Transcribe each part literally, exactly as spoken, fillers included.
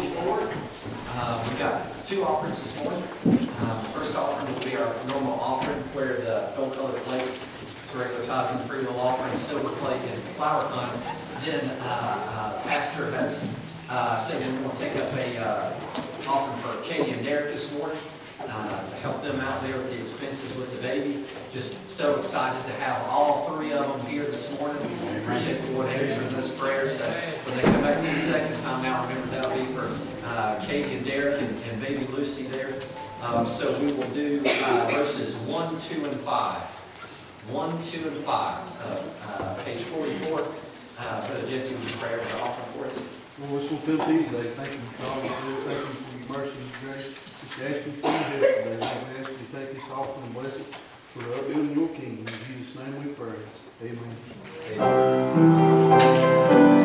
forty-four. Uh, we've got two offerings this morning. Um, the first offering will be our normal offering, where the gold-colored plates, the regular tithes and free will offering, silver plate is the flower fund. Then uh, uh, Pastor has uh, said we want to take up a uh, offering for Katie and Derek this morning uh, to help them out there with the expenses with the baby. Just so excited to have all three of them here this morning. Appreciate the Lord answering those prayers. So when they come back for the second time now, remember that'll be for uh, Katie and Derek and, and baby Lucy there. Um, so we will do uh, verses one, two, and five. one, two, and five of uh, page forty-four. Uh, Brother Jesse, would you pray over the offering for us? Lord, this will come to you today. Thank you, God. Thank you for your mercy and grace. Just ask you for your help today. We ask you to take this offering and bless it for the upbuilding of your kingdom. In Jesus' name we pray. Amen. Amen.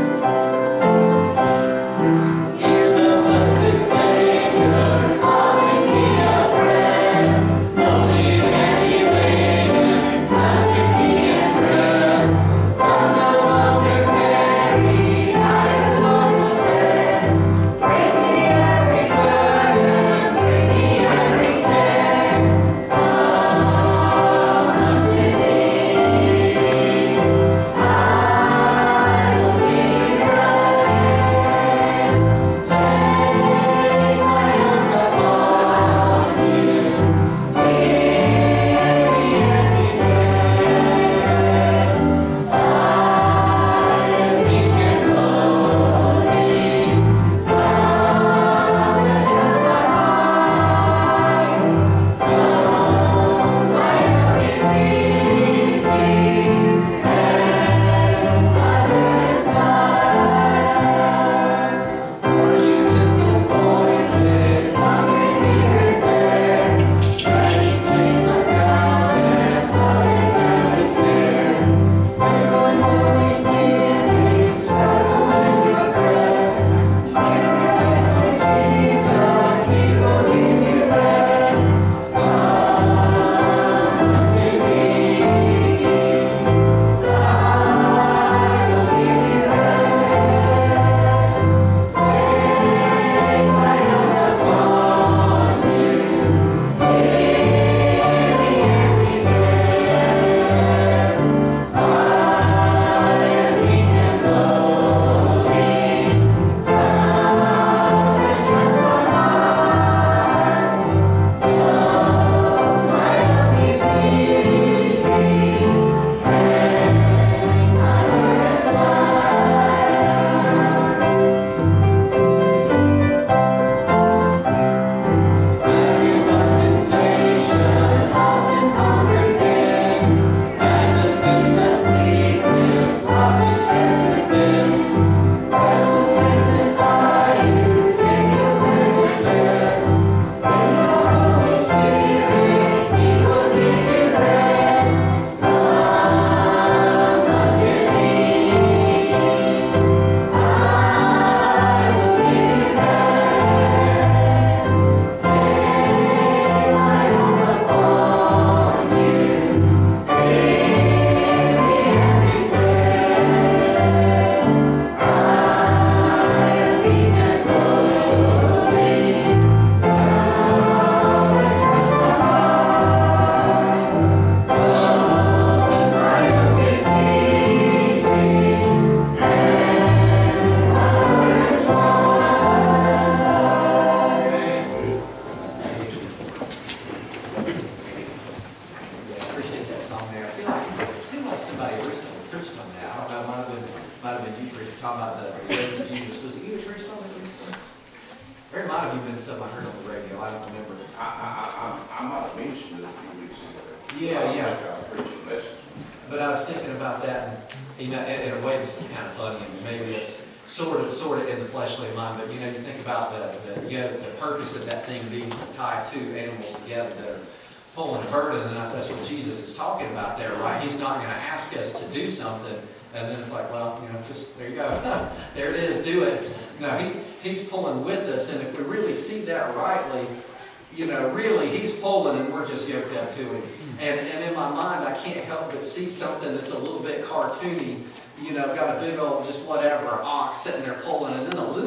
You know, really, he's pulling and we're just yoked up to him. And, and in my mind, I can't help but see something that's a little bit cartoony. You know, got a big old, just whatever, ox sitting there pulling, and then a little bitty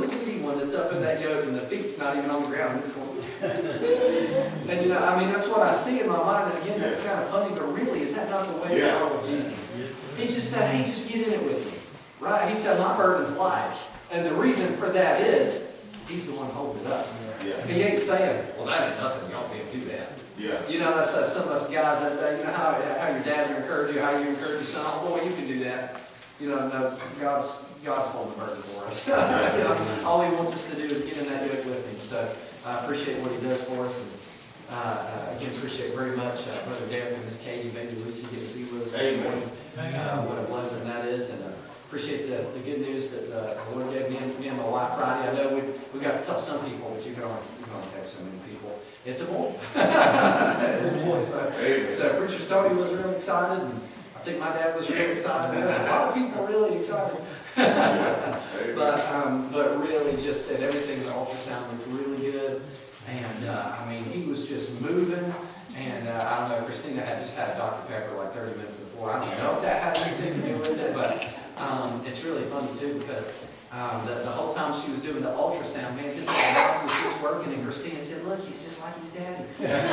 one that's up in that yoke and the feet's not even on the ground. It's going, and you know, I mean, that's what I see in my mind. And again, that's kind of funny, but really, is that not the way we are with Jesus? He just said, hey, just get in it with me. Right? He said, my burden's light. And the reason for that is, he's the one holding it up. Yeah. He ain't saying, well, that ain't nothing. Y'all can't do that. Yeah. You know, that's uh, some of us guys, that, uh, you know, how, how your dad encouraged you, how you encourage your son. Oh, boy, you can do that. You know, no, God's, God's holding the burden for us. You know, all he wants us to do is get in that yoke with him. So I appreciate what he does for us. And uh, uh, again, appreciate very much uh, Brother Derek and Miss Katie, baby Lucy, getting to be with us this morning. Uh, what a blessing that is. And uh, appreciate the, the good news that uh, the Lord gave me and, me and my wife Friday. I know we we got to tell some people, but you can only, you can only text so many people. It's a boy. It's a boy. So, so Preacher Stoney was really excited, and I think my dad was really excited. There's a lot of people really excited. but um, but really just, and everything, the ultrasound looked really good. And uh, I mean, he was just moving. And uh, I don't know, Christina had just had a Doctor Pepper like thirty minutes before. I don't know if that had anything to do with it, but um, it's really funny too, because um, the, the whole time she was doing the ultrasound, man, his mouth was just working, and Christina said, look, he's just like his daddy.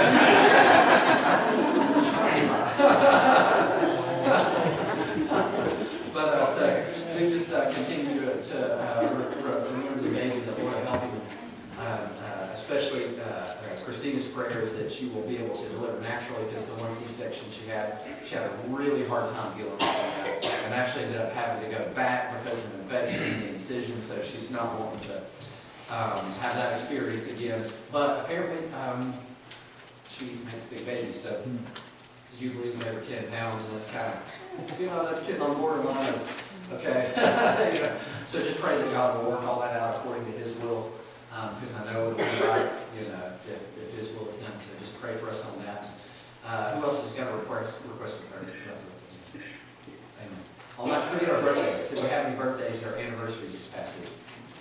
But uh, so we just uh, continue to, to uh, re re remember the baby, that Lord help him, uh, uh, especially uh, uh, Christina's prayers that she will be able to deliver naturally, because the one C-section she had, she had a really hard time dealing with that, and actually ended up having to go back because of an infection in the incision, so she's not wanting to um, have that experience again. But apparently, um, she makes big babies, so Jubilee is over ten pounds, and that's kind of, you know, that's getting on borderline of, okay. You know, so just pray that God will work all that out according to his will, because um, I know it'll be right, you know, if, if his will is done. So just pray for us on that. Uh, who else has got a request, request of prayer? Amen. On that three our birthdays. Do we have any birthdays or anniversaries this past week?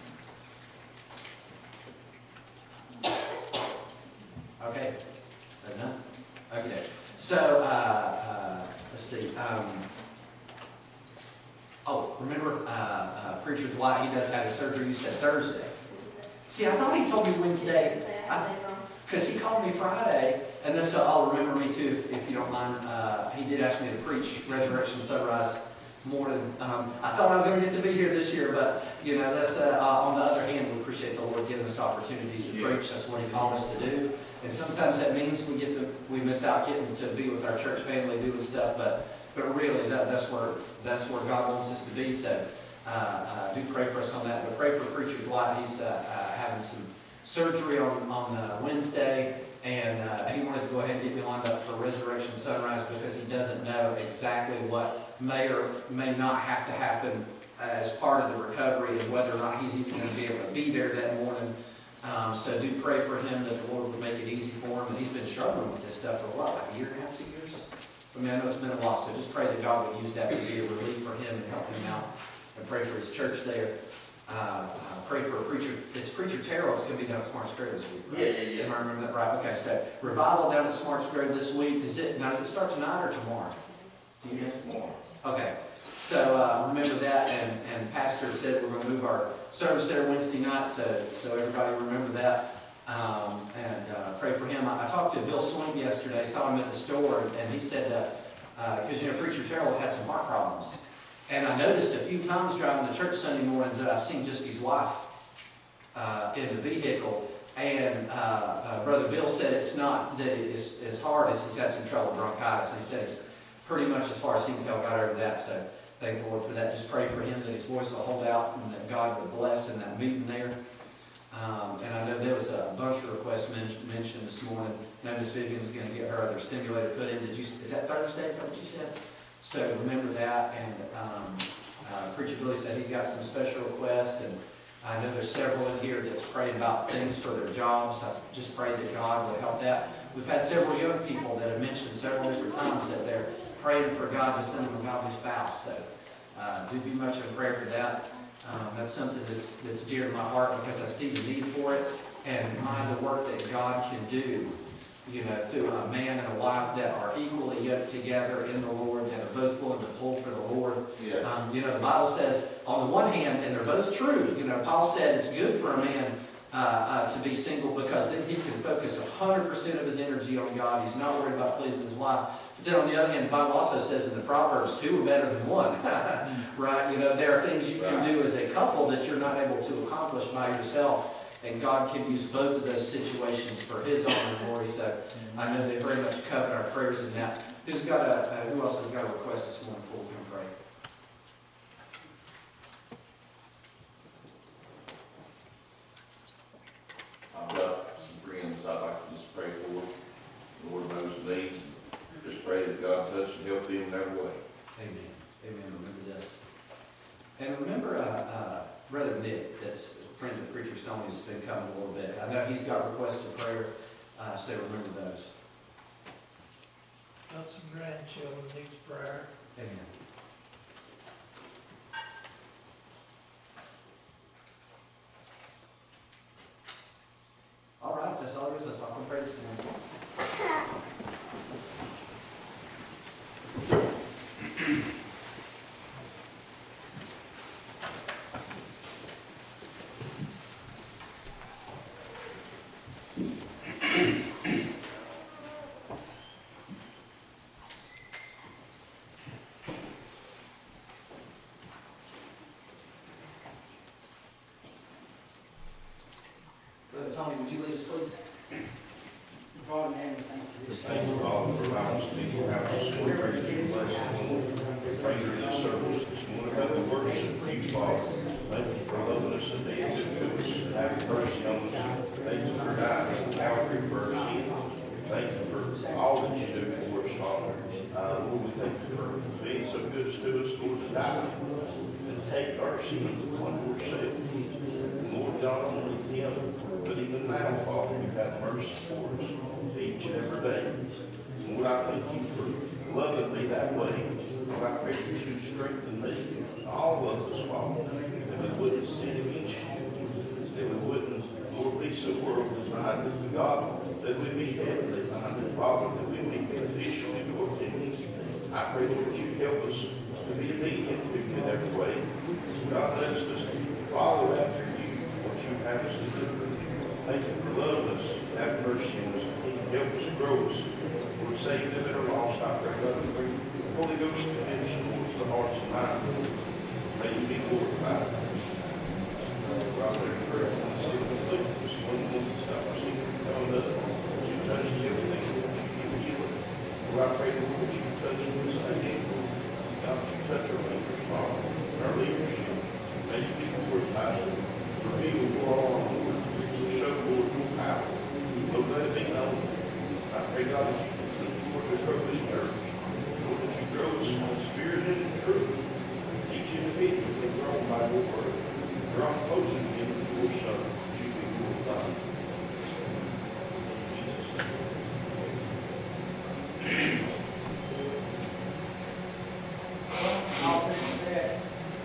Okay. None? Okay. So, uh, uh, let's see. Um, oh, remember, uh, uh, Preacher's wife, he does have his surgery, you said Thursday. See, I thought he told me Wednesday, because he called me Friday, and this, uh, I'll remember me too, if, if you don't mind. Uh, he did ask me to preach Resurrection Sunrise morning. Um, I thought I was going to get to be here this year, but, you know, that's, uh, uh, on the other hand, we appreciate the Lord giving us opportunities to preach. That's what he called us to do. And sometimes that means we get to, we miss out getting to be with our church family, doing stuff, but, but really, that, that's where, that's where God wants us to be. So, uh, uh, do pray for us on that. But pray for Preacher's wife. He's, uh, uh, having some surgery on, on, uh, Wednesday. And uh, he wanted to go ahead and get me lined up for Resurrection Sunrise, because he doesn't know exactly what may or may not have to happen as part of the recovery, and whether or not he's even going to be able to be there that morning. Um, so do pray for him that the Lord would make it easy for him. And he's been struggling with this stuff for a while, like a year and a half, two years. I mean, I know it's been a while, so just pray that God would use that to be a relief for him and help him out. And pray for his church there. Uh, uh, pray for a preacher. It's Preacher Terrell. It's going to be down at Smarts Grove this week, right? Yeah, yeah, yeah. Am I remember that right? Okay, so revival down at Smarts Grove this week. Is it now? Does it start tonight or tomorrow? Do you know? Tomorrow. Okay. So uh, remember that, and and Pastor said we're going to move our service there Wednesday night. So so everybody remember that, um, and uh, pray for him. I, I talked to Bill Swink yesterday. Saw him at the store, and he said because uh, uh, you know Preacher Terrell had some heart problems. And I noticed a few times driving to church Sunday mornings that I've seen just his wife uh, in the vehicle. And uh, uh, Brother Bill said it's not that it is as hard as he's had some trouble with bronchitis. And he said it's pretty much, as far as he can tell, got over that. So thank the Lord for that. Just pray for him that his voice will hold out, and that God will bless in that meeting there. Um, and I know there was a bunch of requests men mentioned this morning. I know Miss Vivian's going to get her other stimulator put in. Did you? Is that Thursday? Is that what you said? So remember that, and um, uh, Preacher Billy said he's got some special requests, and I know there's several in here that's praying about things for their jobs. I just pray that God would help that. We've had several young people that have mentioned several different times that they're praying for God to send them a godly spouse. So uh, do be much in prayer for that. Um, that's something that's, that's dear to my heart, because I see the need for it, and my, the work that God can do you know, through a man and a wife that are equally yoked together in the Lord, that are both willing to pull for the Lord. Yes. Um, you know, the Bible says, on the one hand, and they're both true, you know, Paul said it's good for a man uh, uh, to be single because then he can focus one hundred percent of his energy on God. He's not worried about pleasing his wife. But then on the other hand, the Bible also says in the Proverbs, two are better than one, right? You know, there are things you can do as a couple that you're not able to accomplish by yourself. And God can use both of those situations for His honor and glory. So I know they very much covet our prayers in that. Who's got a, uh, who else has got a request this morning before we can pray? I've got some friends I'd like to just pray for. The Lord knows the needs. Just pray that God touch and help them in every way. Amen. Amen. Remember this. And remember uh, uh, Brother Nick, that's a friend of Preacher Stone, who's been coming a little bit. I know he's got requests of prayer, uh, so remember those. Got some grandchildren needs prayer. Amen. All right, that's all there is. That's all I can pray this morning. Brother Tommy, would you lead us, please? God, man, thank you this Thank you all for allowing us to be here. Have us in prayer to you, bless you. Pray for this service this morning. Have the worship you, Father. Thank you for loving us and being good to us. Have mercy on us. Thank you for dying on Calvary for our sins. Thank you for all that you do for us, Father. Uh, Lord, we thank you for being so good to us, Lord, to die and take our sins upon yourself. Lord God, only Him, but even now, Father, you have mercy for us each and every day. Lord, I thank you for loving me that way. Lord, I pray that you strengthen me, all of us, Father, that we wouldn't sin against you, that we wouldn't, Lord, be so worldly minded, but God, that we be heavenly minded, Father, that we be beneficial in your kingdom. I pray, Lord, that you help us to be obedient to you in every way. God, let us just follow after you, what you have us to do. Thank you for loving us. Have mercy on us. Help us, grow us. Lord, save them that are lost. I pray, God, for you. Holy Ghost, conviction towards the hearts and minds. May you be glorified. Father, I pray for the sick and afflicted this one woman stop our secret coming up. You touch everything that you give healing. Lord, I pray that you touch this again. God, you touch our leaders, Father, our leadership. May you be glorified. Reveal your all, Lord. Show, Lord, your power. Lord, let it be known. I pray, God, that you continue, Lord, to grow this church. Lord, that you grow us in spirit and in truth. Each individual be grown by your word. Draw closer to you with your Son. That you be glorified. In Jesus' name. All things said.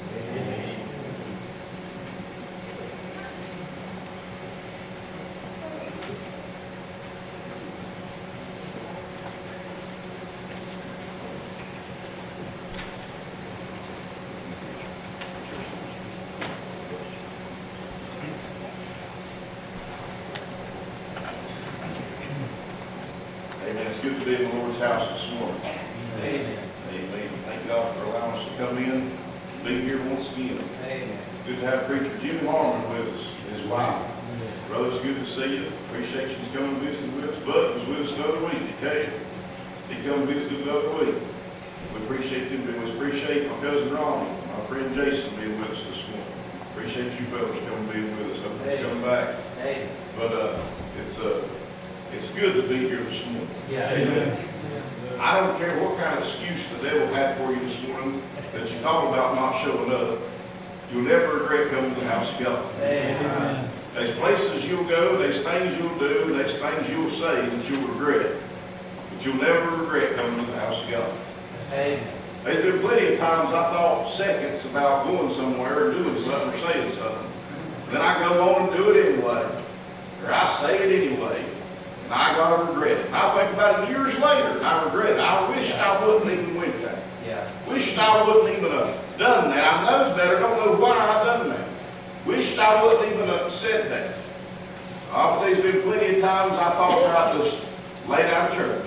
Amen. It's good to be in the Lord's house this morning. Amen. Amen. Thank God for allowing us to come in, be here once again. Amen. Good to have Preacher Jimmy Harmon with us, and his wife. Brother, it's good to see you. Appreciate you coming and visiting with us. Bud was with us another week. He came. He come and visited another week. We appreciate him. We appreciate my cousin Ronnie, my friend Jason being with us this morning. Appreciate you fellas coming and being with us. Hope you come back. Amen. But uh, it's uh, it's good to be here this morning. Yeah. Amen. I don't care what kind of excuse the devil had for you this morning that you talk about not showing up. You'll never regret coming to the house of God. Amen. There's places you'll go, there's things you'll do, there's things you'll say that you'll regret. But you'll never regret coming to the house of God. Amen. There's been plenty of times I thought seconds about going somewhere or doing something or saying something. Then I go on and do it anyway. Or I say it anyway. And I gotta regret it. I think about it years later, and I regret it. I wish I wouldn't even went there. Yeah. Wished I wouldn't even have done that. I know better, don't know why I done that. Wished I wouldn't even have said that. Uh, but there's been plenty of times I thought about just laying out of church.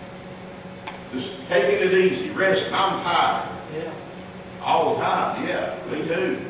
Just taking it easy, resting. I'm tired. Yeah. All the time, yeah, me too.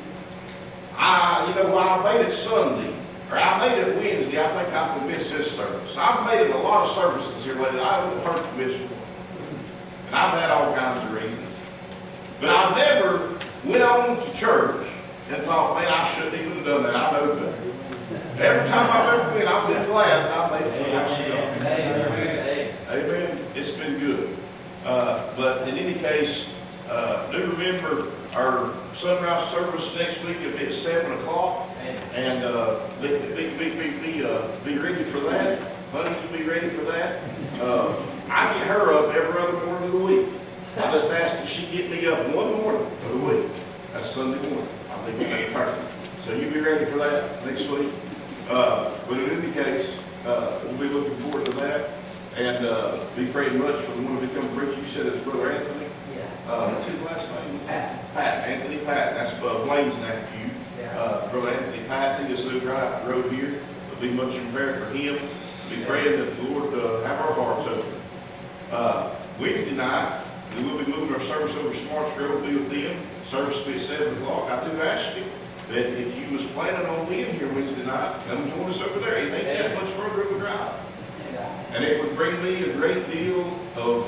I, you know, when I made it Sunday, or I made it Wednesday, I think I could miss this service. I've made it a lot of services here lately. I haven't heard to miss one. And I've had all kinds of reasons. But I've never went on to church and thought, man, I shouldn't even have done that. I know better. Every time I've ever been, I've been glad that I made it to the house of God. Amen. Amen. It's been good. Uh, but in any case, uh, do remember our sunrise service next week will be at seven o'clock. And uh, be, be, be, be, be, uh, be ready for that. Honey, you be ready for that. Uh, I get her up every other morning of the week. I just asked that she get me up one morning of the week. That's Sunday morning. I think it's perfect. So you be ready for that next week. Uh, but in any case, uh, we'll be looking forward to that. And uh, be praying much for the one to become preacher. You said it's Brother Anthony. Yeah. Uh, what's his last name? Pat. Pat. Anthony Pat. That's uh, Blaine's nephew. Yeah. Uh, Brother Anthony Pat. He just lives right out the road here. There'll be much in prayer for him. Be praying that the Lord uh, have our hearts open. Uh, Wednesday night, we will be moving our service over to Smarts Grove. We'll be with them. Service will be at seven o'clock. I do ask you that if you was planning on being here Wednesday night, come join us over there. It ain't that much further of a drive. And it would bring me a great deal of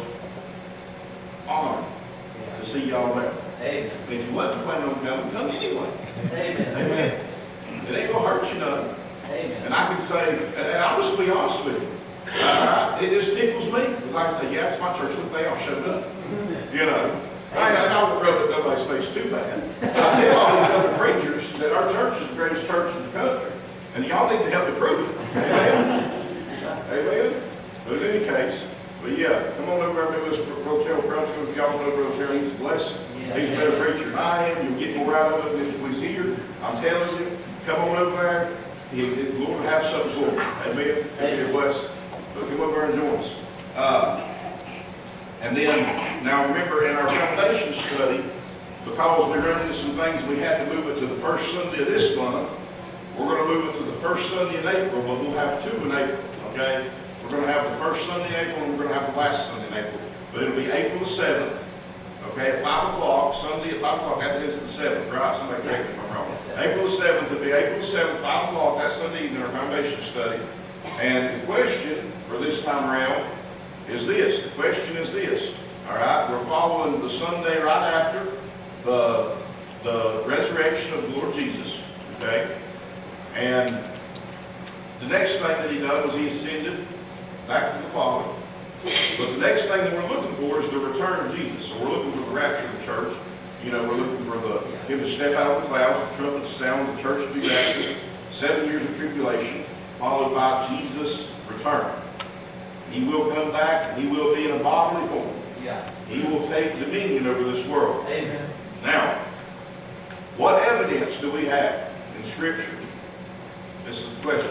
honor to see y'all there. Amen. And if you wasn't planning on coming, come anyway. Amen. Amen. It ain't gonna hurt you none. Amen. And I can say, and I'll just be honest with you, uh, it just tickles me, because I can say, yeah, it's my church, look, they all showed up. You know, I, I won't rub it in nobody's face too bad. I tell all these other preachers that our church is the greatest church in the country, and y'all need to help me prove it. Amen. Amen. But in any case, but yeah, come on over and meet us at Rotel Brunch. If y'all know Rotel, he's a blessing. He's a better preacher than I am. You'll get more out of it than if he's here. I'm telling you, come on over there. He, the Lord will have something for you. Amen. It'll be a blessing. But come over and join us. Uh, and then, now remember, in our foundation study, because we run into some things, we had to move it to the first Sunday of this month. We're going to move it to the first Sunday in April, but we'll have two in April. Okay? We're going to have the first Sunday in April, and we're going to have the last Sunday in April. But it'll be April the seventh. Okay, at five o'clock, Sunday at five o'clock, that is the seventh, right? Somebody correct me if I'm wrong. April the seventh, it'll be April the seventh, five o'clock, that Sunday evening, our foundation study. And the question for this time around is this. The question is this. All right, we're following the Sunday right after the, the resurrection of the Lord Jesus. Okay? And the next thing that he done was he ascended back to the Father. But the next thing that we're looking for is the return of Jesus. So we're looking for the rapture of the church. You know, we're looking for the him to step out of the clouds, the trumpet to sound, the church to be raptured, seven years of tribulation, followed by Jesus' return. He will come back, and he will be in a bodily form. Yeah. He will take dominion over this world. Amen. Now, what evidence do we have in Scripture? This is the question.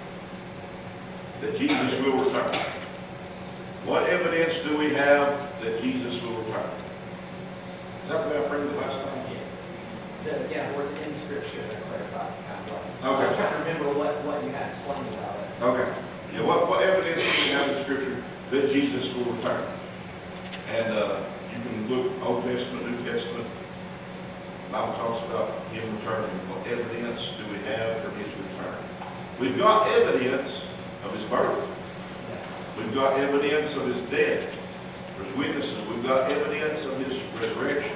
That Jesus will return. What evidence do we have that Jesus will return? Is that the way I framed it last time? The, yeah, where it's in Scripture that clarifies kind of what. Okay. I was trying to remember what, what you had explained about it. Okay. Yeah, what, what evidence do we have in Scripture that Jesus will return? And uh, you can look Old Testament, New Testament. The Bible talks about him returning. What evidence do we have for his return? We've got evidence of his birth. We've got evidence of his death. There's witnesses. We've got evidence of his resurrection.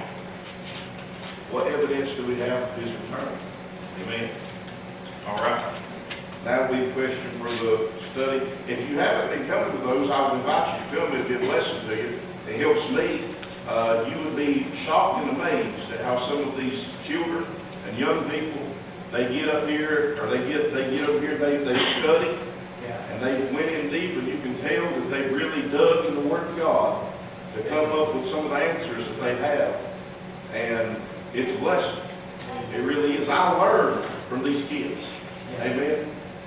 What evidence do we have of his return? Amen. All right. Now we have a question for the study. If you haven't been coming to those, I would invite you to come. It'd be a blessing to you. It helps me. Uh, you would be shocked and amazed at how some of these children and young people, they get up here, or they get they get up here, they, they study, and they went in deep, and you can tell that they really dug in the Word of God to come up with some of the answers that they have. And it's a blessing. It really is. I learned from these kids. Amen.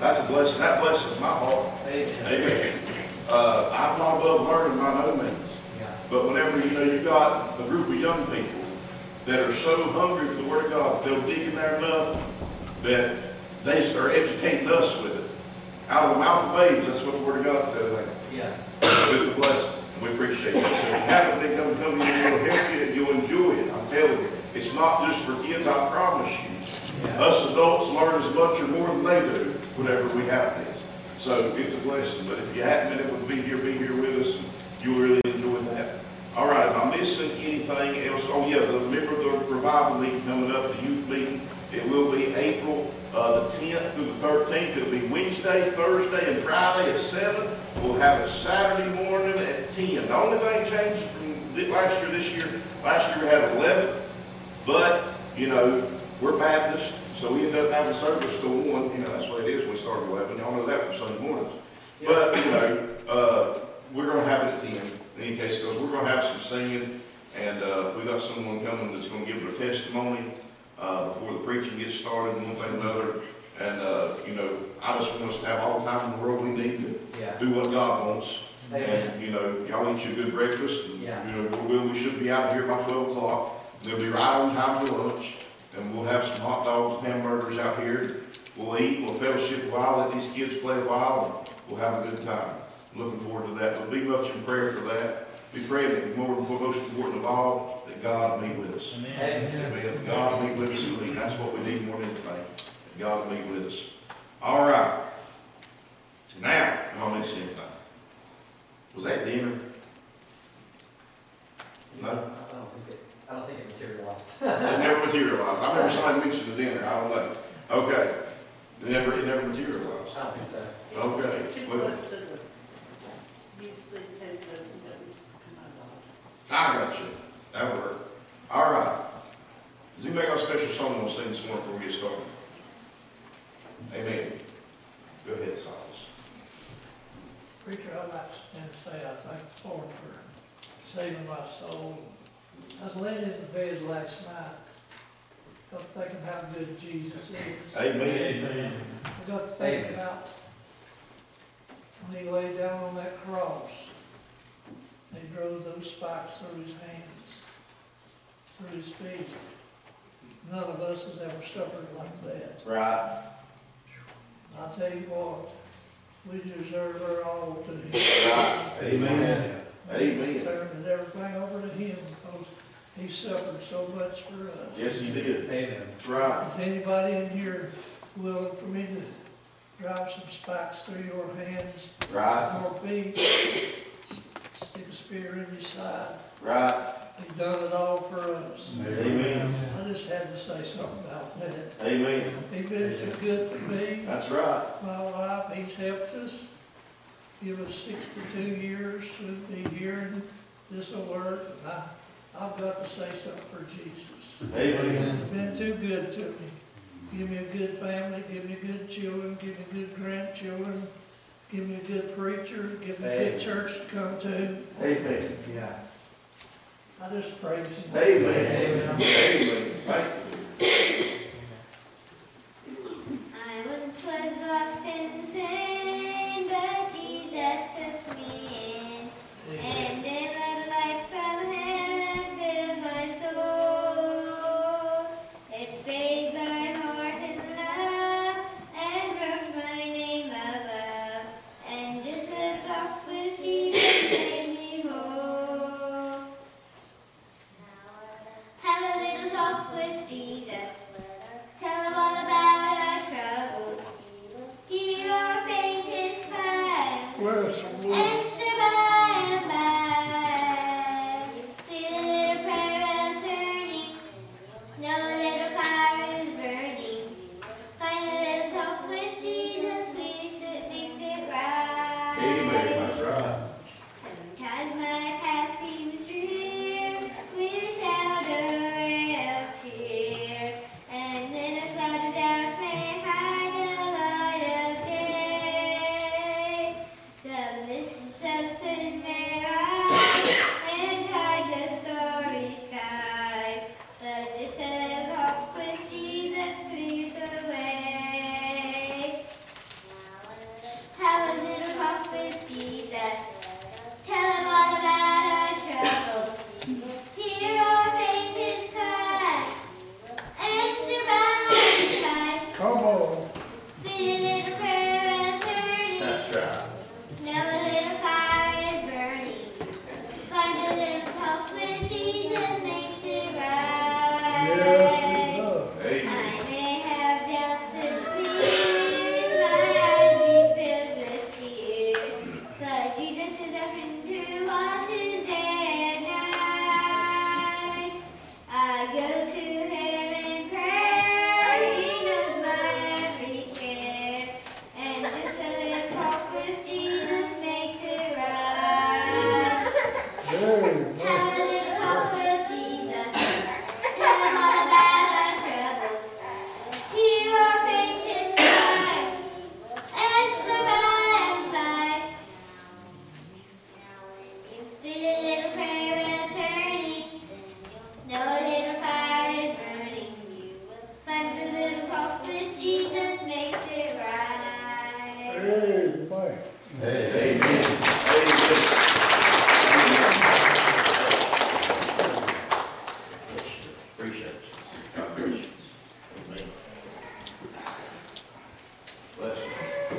That's a blessing, that blesses my heart. Amen. Amen. Uh, I'm not above learning by no means. Yeah. But whenever, you know, you've got a group of young people that are so hungry for the Word of God, they'll dig in there enough that they start educating us with it. Out of the mouth of babes, that's what the Word of God says. Like, Yeah. it's a blessing, and we appreciate it. So if you haven't been coming, come in, you'll help you, and you'll enjoy it. I'm telling you, it's not just for kids, I promise you. Yeah. Us adults learn as much or more than they do, whatever we have this. So it's a blessing. But if you haven't been able to be here, be here with us, and you'll really enjoy that. All right, am I missing anything else? Oh yeah, the remember the revival meeting coming up, the youth meeting. It will be April uh, the tenth through the thirteenth. It'll be Wednesday, Thursday, and Friday at seven. We'll have it Saturday morning at ten. The only thing changed from thi- last year, this year, last year we had eleven. But, you know, we're Baptist, so we end up having service till one. You know, that's what it is. We start at eleven. Y'all know that from Sunday mornings. But, you know, uh, we're going to have it at ten. In any case, because we're going to have some singing. And uh, we got someone coming that's going to give their testimony uh, before the preaching gets started and one thing and another. And, uh, you know, I just want us to have all the time in the world we need to Yeah. do what God wants. Amen. And, you know, y'all eat your good breakfast. And, Yeah. you know, we will, we should be out here by twelve o'clock. They'll be right on time for lunch. And we'll have some hot dogs and hamburgers out here. We'll eat, we'll fellowship a while, let these kids play a while, and we'll have a good time. Looking forward to that. We'll be much in prayer for that. Be praying that more, most important of all, that God will be with us. Amen. Amen. God will be with us. I mean, that's what we need more than anything. That God will be with us. All right. Now, I'll miss anything. Was that dinner? No? I don't think it, I don't think it materialized. It never materialized. I remember somebody mentioned the dinner. I don't know. Okay. It never, it never materialized. I don't think so. Okay. Well, I got you. That worked. All right. Does anybody got a special song they want to sing this morning before we get started? Amen. Go ahead, Silas. Preacher, I'd like to say I thank the Lord for saving my soul. I was laying in the bed last night, got to thinking how good Jesus is. Amen. I got to thinking about when he laid down on that cross, and he drove those spikes through his hands, through his feet. None of us has ever suffered like that. Right. I'll tell you what, we deserve our all to him. Right. Amen. Amen. Turning everything over to him because he suffered so much for us. Yes, he did. Amen. That's right. Is anybody in here willing for me to drive some spikes through your hands, Right. your feet, stick a spear in your side? Right. He's done it all for us. Amen. I just had to say something about that. Amen. He's been so good to me, That's right. my life. He's helped us. Give us sixty-two years to be here and this will work. And I, I've got to say something for Jesus. Amen. He's been too good to me. Give me a good family, give me good children, give me good grandchildren, give me a good preacher, give me a Amen. good church to come to. Amen. Yeah. I just praise him. Amen. Amen. Thank you. I once was lost in sin, but Jesus took me in, and then let light from heaven fill my soul. It bathed my heart in love and wrote my name above, and just a talk with Jesus made me whole. Have a little talk with Jesus. Tell him all about our troubles. Heal our faintest fires and survive by. Feel a little prayer turning. Know a little fire is burning. Find a little talk with Jesus, makes it, makes it right. Amen. That's right. Sometimes my past seems drear without a ray of cheer, and then a cloud of doubt may hide the light of day. The mists talk with Jesus. Tell him all about our troubles. Hear our faintest cry. Answer by the tide. Come on. Feel a little prayer and turning. That's right. Know a little fire is burning. Find a little talk with Jesus makes it right. Yes, it does. Amen. I may have doubts and fears, my eyes be filled with tears, but Jesus is a friend who watches day and night. I go to him in prayer, he knows my every care, and just a little talk with Jesus makes it right. Amen. Have a little talk with Jesus. Tell him all about our troubles. Hear our faintest cry. Answer by and by. Feel a little prayer and turning. Know a little fire is burning. Find a little talk with Jesus makes it right. Amen. Amen. Amen. Appreciate it. God bless you. Amen. Bless you.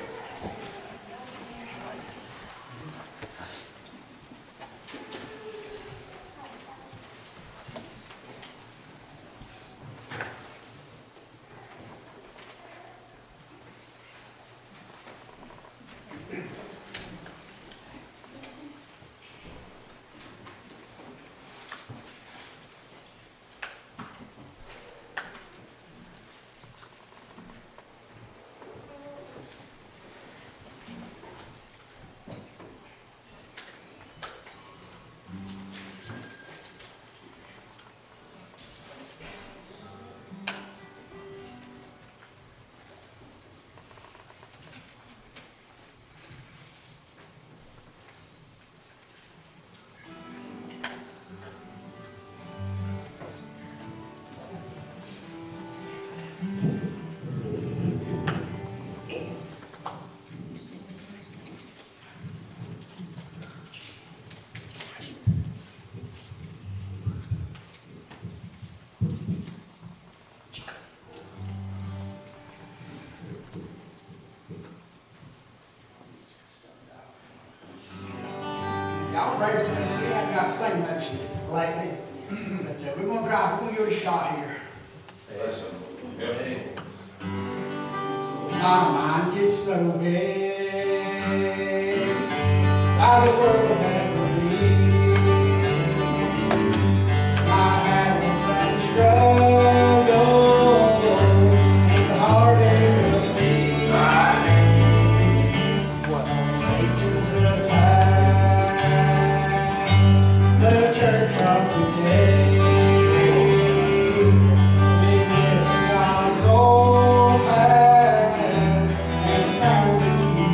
Y'all pray for me. See, I got to sing much lately. But uh, we're going to try, we're going to give it a shot here. Bless you. Yep. My mind gets so big by the world that we live. I have a struggle and the heartache of sleep. Satan's attack, the church of today. God's old path and found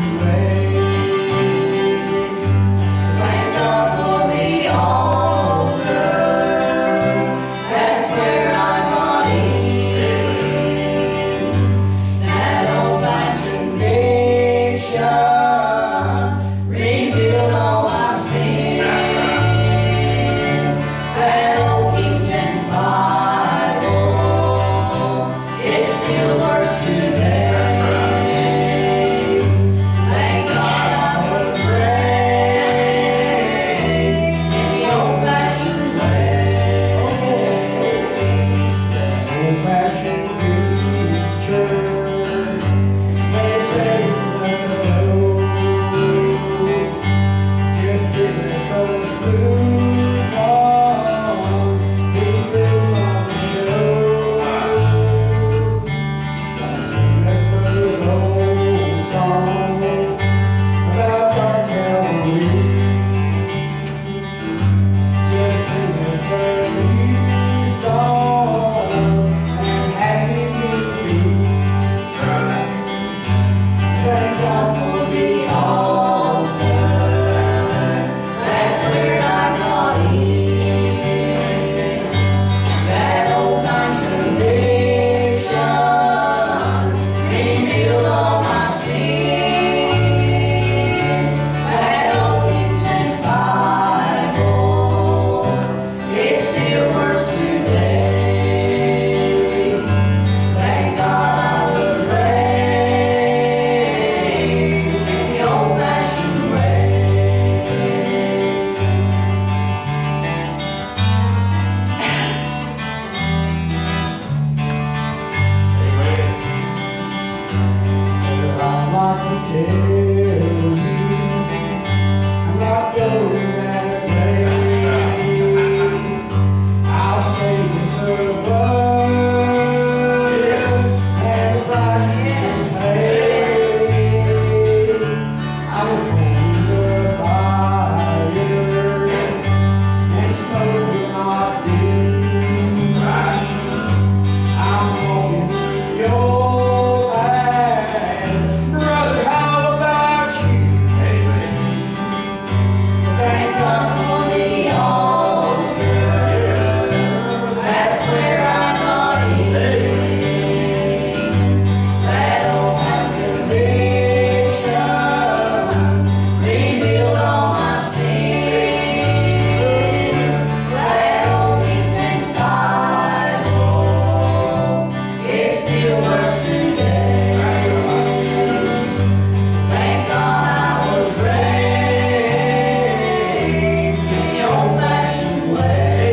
not to tell you I'm not going that way. I'll stay with her word and the price is paid. I was born in the fire and smoke will not dim. I'm walking through your path, brother. How about you? Thank God for the altar. That's where I got healed. That old conviction revealed all my sin. That old King James Bible, it still works today. Thank God I was raised in the old-fashioned way.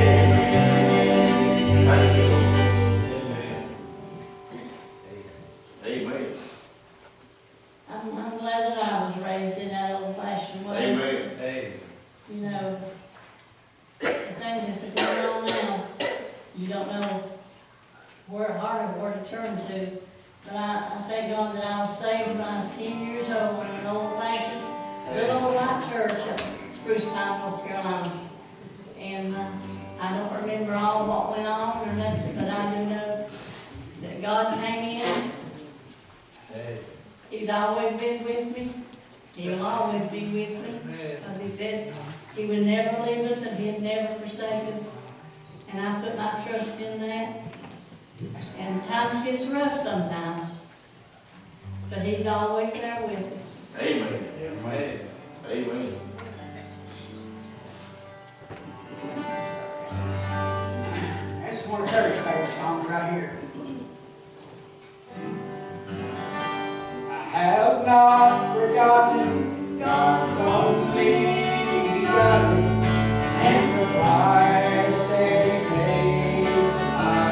Amen. I'm, I'm glad that I was raised in that old-fashioned way. Amen. Hey. You know, the things that's going on now, you don't know where, hardly where to turn to. But I, I thank God that I was saved when I was ten years old in an old-fashioned little white church at Spruce Pine, North Carolina. And uh, I don't remember all what went on or nothing, but I do know that God came in. Hey. He's always been with me. He will always be with me. As he said, he would never leave us and he'd never forsake us. And I put my trust in that. And times gets rough sometimes. But he's always there with us. Amen. Hey. Amen. That's one of Terry's favorite songs right here. I have not forgotten God's only begotten and the price that He paid for my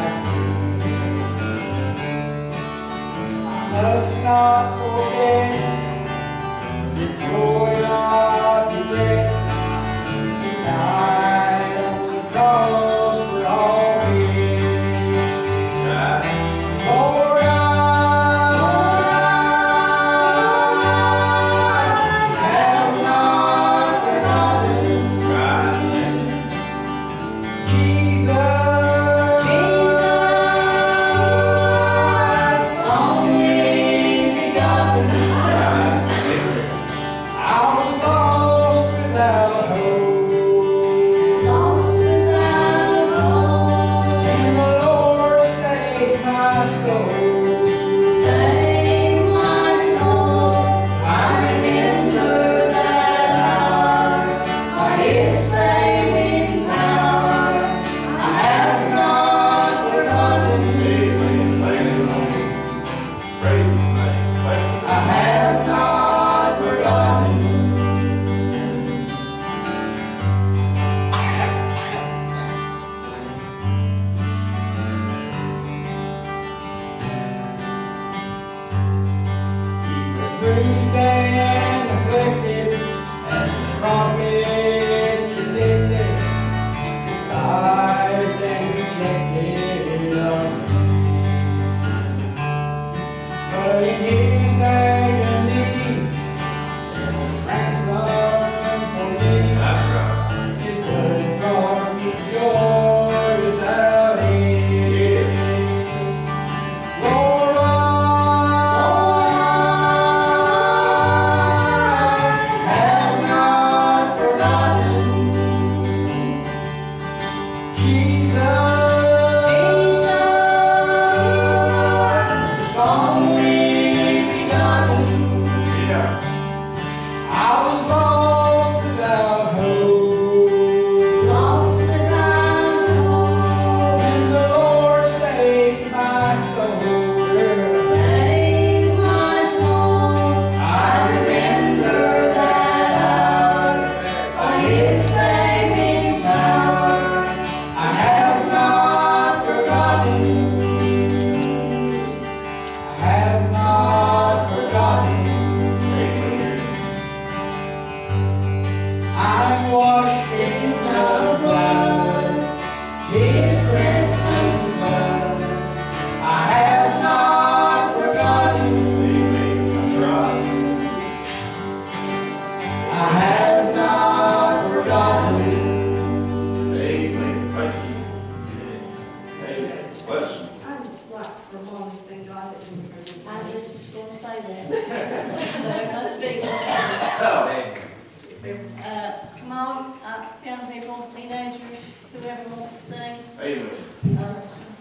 sin. I must not forget the joy of regret. He died on the cross for all men. For I have not forgotten Jesus. Jesus, only begotten. I was lost without hope. Lost without hope. And the Lord saved my soul. Saved my soul. I remember that hour by His saving power. I have not forgotten. Amen. Praise His name. Thank you. I have not forgotten. He was bruised and afflicted, as the promise predicted, despised and rejected of men. But in His agony, there was ransom for me. That's right. His blood brought me joy without end. Lord, I have not forgotten Jesus. Jesus, only begotten. Yeah. I was lost without hope. Lost without hope. And the Lord saved my soul. Saved my soul. I remember that hour by His saving power. I have not forgotten. I have not forgotten. teenagers, whoever wants to sing. Amen. Uh,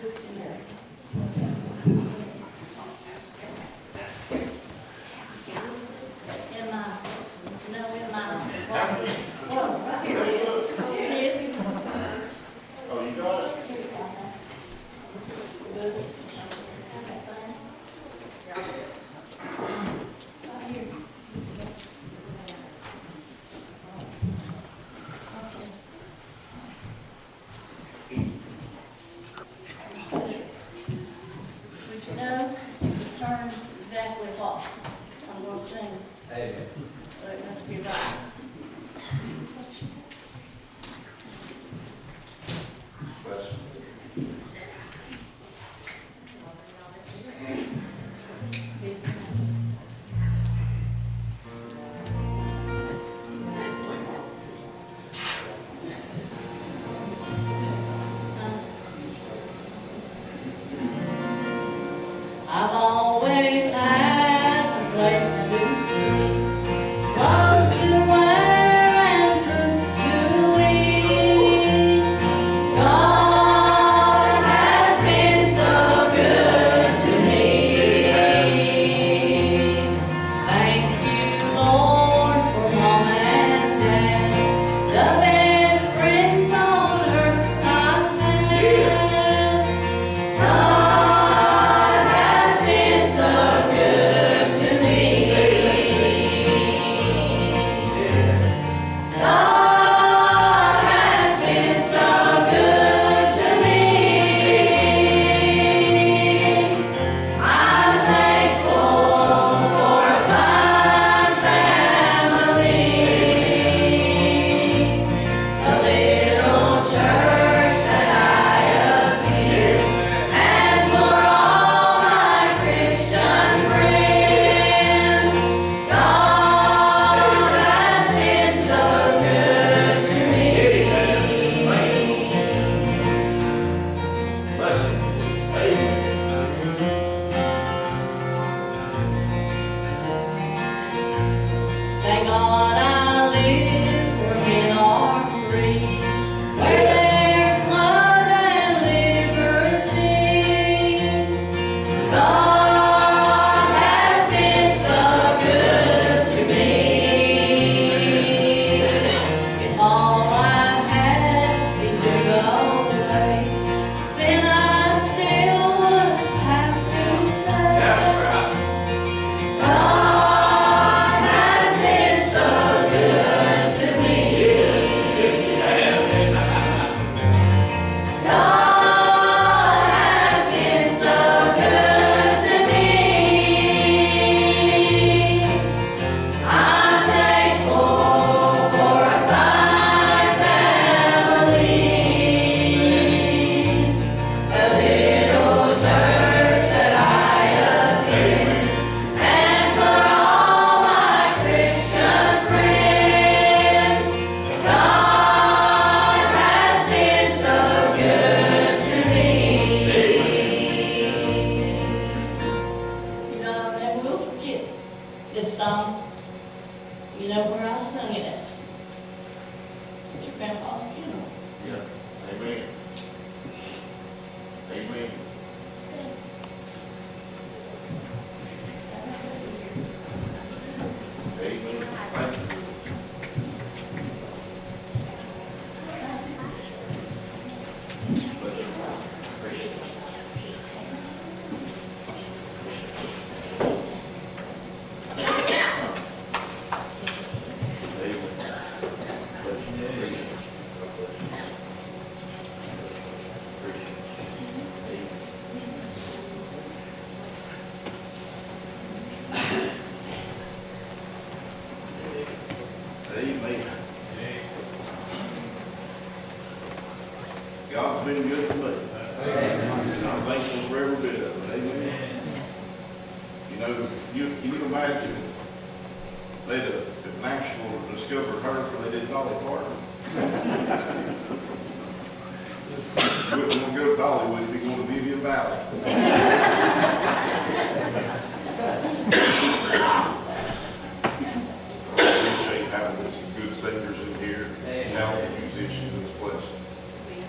In my, no, in my, well, right here it is, here it is. Oh, you got it? Right here. Would you know, this turns exactly what I'm gonna sing, Amen. so it must be right. Bless you. I've always had a place to sleep, clothes to wear and food to eat. God has been so good to me. Thank you, Lord, for Mom and Dad, the best friends on earth I've had. God has been so good to me. God has been so good to me. I'm thankful for a fine family, a little church that I attend, and for all my Christian friends. God has been so good to me. Bless you. Amen. Thank God I live where men are free, where there's blood and liberty. God has been so good to me. If all I had He took away, then I still would have to say, That's right. God has been so good to me. God has been so good to me. I'm thankful for a fine family, a little church that I attend, and for all my Christian friends. God has been so good to me. You know, I never will forget this song. You know where I sung it at? At your grandpa's funeral. Yeah. Amen. Amen. Amen. Thank you. Bless you. Appreciate it. Amen. Bless you. Appreciate it. Appreciate it. Amen. God's been good to me. And I'm thankful for every bit of it. Amen. You know, you, can you imagine they'd have, if Nashville discovered her before they did Dolly Parton? You wouldn't want to go to Dollywood, you'd be going to Vivian Valley. Appreciate having some good singers in here, talented musicians in this place.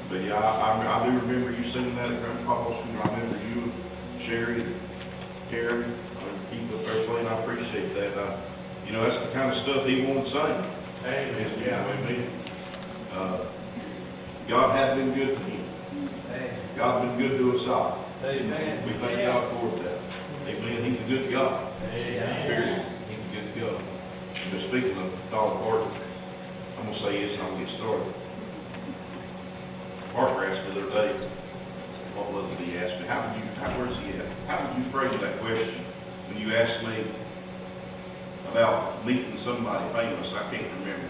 But yeah, I, I, I do remember you singing that at Grandpa's, and I remember you and Sherry and Karen, uh, keep up there playing. I appreciate that. Uh, you know, that's the kind of stuff he wanted to sing. Amen. Yeah, amen. Uh, God has been good to him. God's been good to us all. Amen. We thank God for that. Amen. He's a good God. Period. He's a good God. But speaking of Dollar Parton, I'm going to say this and I'll get started. Parker asked me the other day, what was it he asked me? How did you, how, where's he at? How did you phrase that question when you asked me about meeting somebody famous? I can't remember.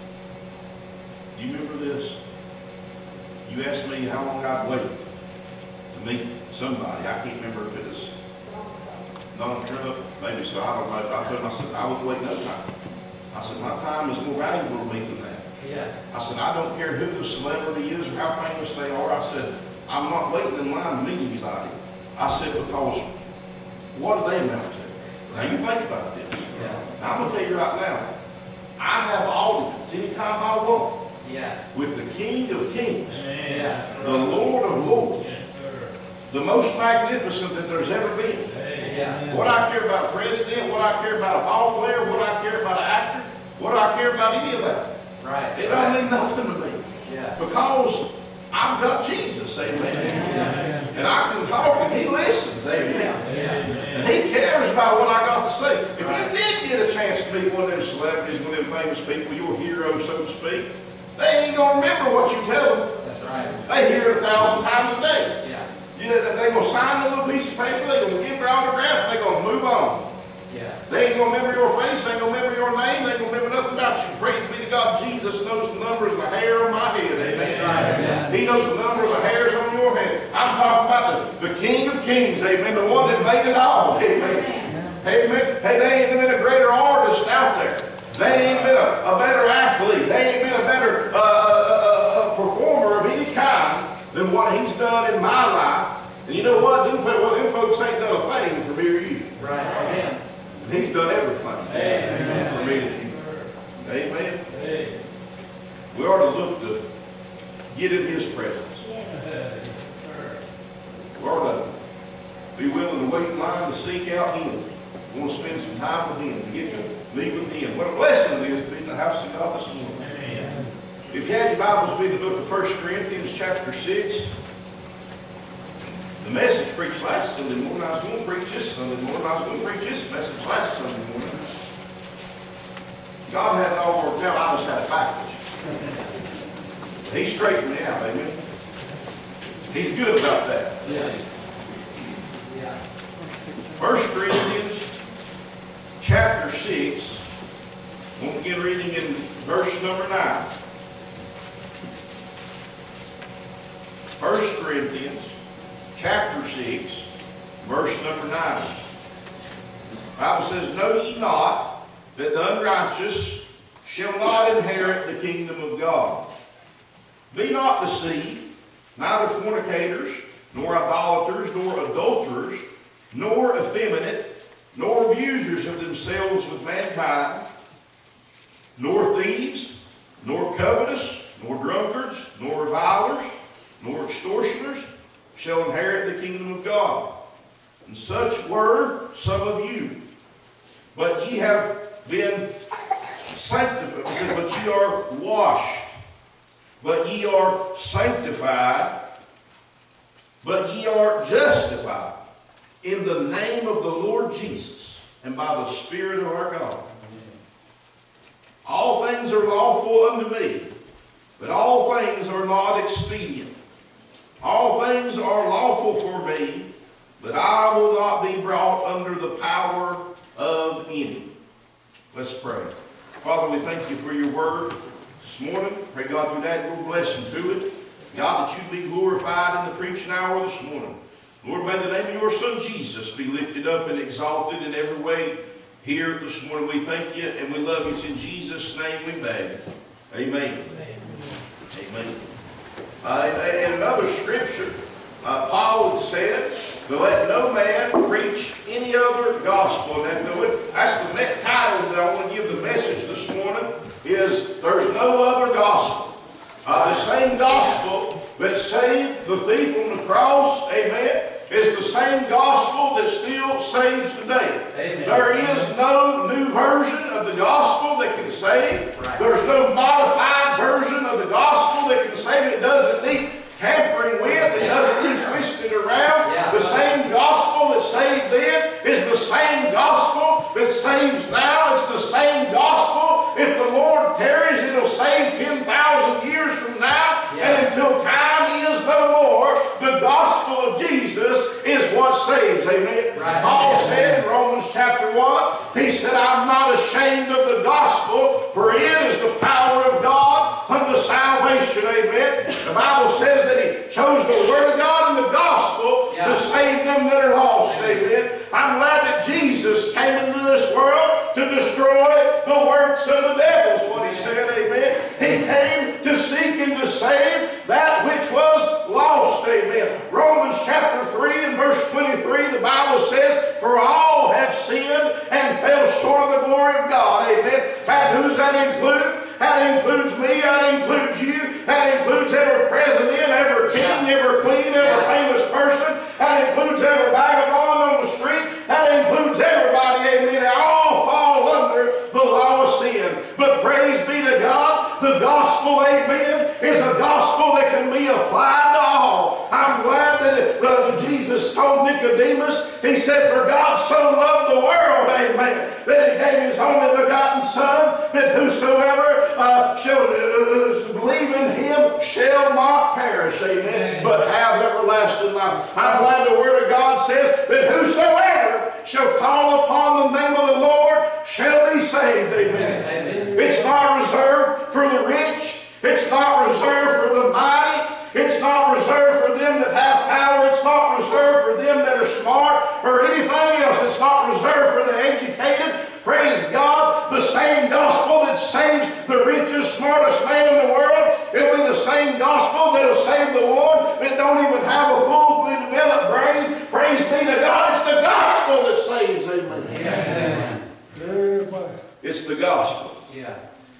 Do you remember this? You asked me how long I'd wait to meet somebody. I can't remember if it was Donald Trump, maybe so. I don't know. I told him, I said, I would wait no time. I said, my time is more valuable to me than that. Yeah. I said, I don't care who the celebrity is or how famous they are. I said, I'm not waiting in line to meet anybody. I said, because what do they amount to? Now you think about this. Yeah. Now I'm going to tell you right now, I have audience anytime I want Yeah. with the King of Kings, Yeah. the Lord of Lords, the most magnificent that there's ever been. Yeah. What I care about a president, what I care about a ball player, what I care about an actor, what I care about any of that. Right. It don't mean nothing to me. Yeah. Because I've got Jesus, amen. And I can talk and he listens, amen. And he cares about what I got to say. If you did get a chance to meet one of them celebrities, one of them famous people, your hero, so to speak, they ain't going to remember what you tell them. That's right. They hear it a thousand times a day. Yeah. Yeah, they're going to sign a little piece of paper, they're going to give their autograph, and they're going to move on. Yeah. They ain't going to remember your face, they ain't going to remember your name, they ain't going to remember nothing about you. Praise be to God, Jesus knows the numbers of the hair on my head, amen. That's right, yeah. He knows the number of the hairs on your head. I'm talking about the, the King of Kings, amen, the one that made it all, amen. Amen. Hey, they ain't been a greater artist out there. They ain't been a, a better athlete. They ain't been a better uh, uh, uh, performer of any kind than what he's done in my life. And you know what? Them, well, them folks ain't done a thing for me or you. Right. Amen. And he's done everything Amen. for me and you. Amen. Amen. We ought to look to get in his presence. We ought to be willing to wait in line to seek out him. We want to spend some time with him, to get to meet with him. What a blessing it is to be in the house of God this morning. If you have your Bibles, read the book of First Corinthians chapter six. The message preached last Sunday morning, I was going to preach this Sunday morning. I was going to preach this message last Sunday morning. God had it all worked out. I just had it backwards. He straightened me out, amen. He's good about that. Yeah. Yeah. First Corinthians chapter six. We'll begin reading in verse number nine. First Corinthians chapter six, verse number nine. The Bible says, know ye not that the unrighteous shall not inherit the kingdom of God? Be not deceived, neither fornicators, nor idolaters, nor adulterers, nor effeminate, nor abusers of themselves with mankind, nor thieves, nor covetous, nor drunkards, nor revilers, nor extortioners shall inherit the kingdom of God. And such were some of you. But ye have been sanctified, but ye are washed, but ye are sanctified, but ye are justified in the name of the Lord Jesus and by the Spirit of our God. All things are lawful unto me, but all things are not expedient. All things are lawful for me, but I will not be brought under the power of any. Let's pray. Father, we thank you for your word this morning. Pray God you add your blessing to it. God, that you be glorified in the preaching hour this morning. Lord, may the name of your Son Jesus be lifted up and exalted in every way here this morning. We thank you and we love you. It's in Jesus' name we beg. Amen. Amen. Amen. Uh, in another scripture, uh, Paul had said to let no man preach any other gospel. And that's the title that I want to give the message this morning, is There's No Other Gospel. Uh, the same gospel that the thief on the cross, amen, is the same gospel that still saves today. Amen. There is no new version of the gospel that can save. Right. There's no modified version of the gospel that can save. It doesn't need tampering with. It doesn't need twisted around. Yeah. The same gospel that saved then is the same gospel that saves now. It's the same gospel. If the Lord tarries, it'll save ten thousand years from now. Yeah. And until time is no more, the gospel of Jesus is what saves. Amen. Right. Paul Amen. said in Romans chapter one, he said, I'm not ashamed of the gospel, for it is the power of God unto salvation. Amen. The Bible says that he chose the word of God and the gospel Yeah. to save them that are lost. Amen. I'm glad that Jesus came into this world to destroy the works of the devil, is what he said. Amen. He came to seek and to save that which was lost. Amen. Romans chapter three and verse twenty-three, the Bible says, for all have sinned and fell short of the glory of God. Amen. And who does that include? That includes me, that includes you, that includes every president, every king, every queen, every famous person, that includes every vagabond on the street, that includes everybody, amen. They all fall under the law of sin. But praise be to God, the gospel, amen, is a gospel that can be applied to all. I'm glad that it, uh, Jesus told Nicodemus, he said, for God so loved the world, amen, that he gave his only begotten Son, that whosoever uh, shall uh, believe in him shall not perish, amen, but have everlasting life. I'm glad the Word of God says that whosoever shall call upon the name of the Lord shall be saved, amen. Amen. It's not reserved for the rich. It's not reserved for the mighty. It's not reserved for them that have power. It's not reserved for them that are smart or anything else. It's not reserved for the educated. Praise God, the same gospel that saves the richest, smartest man in the world, it'll be the same gospel that'll save the one that don't even have a fully developed brain. Praise be to God. It's the gospel that saves. Amen. Yes. Everybody. It's the gospel. Yeah.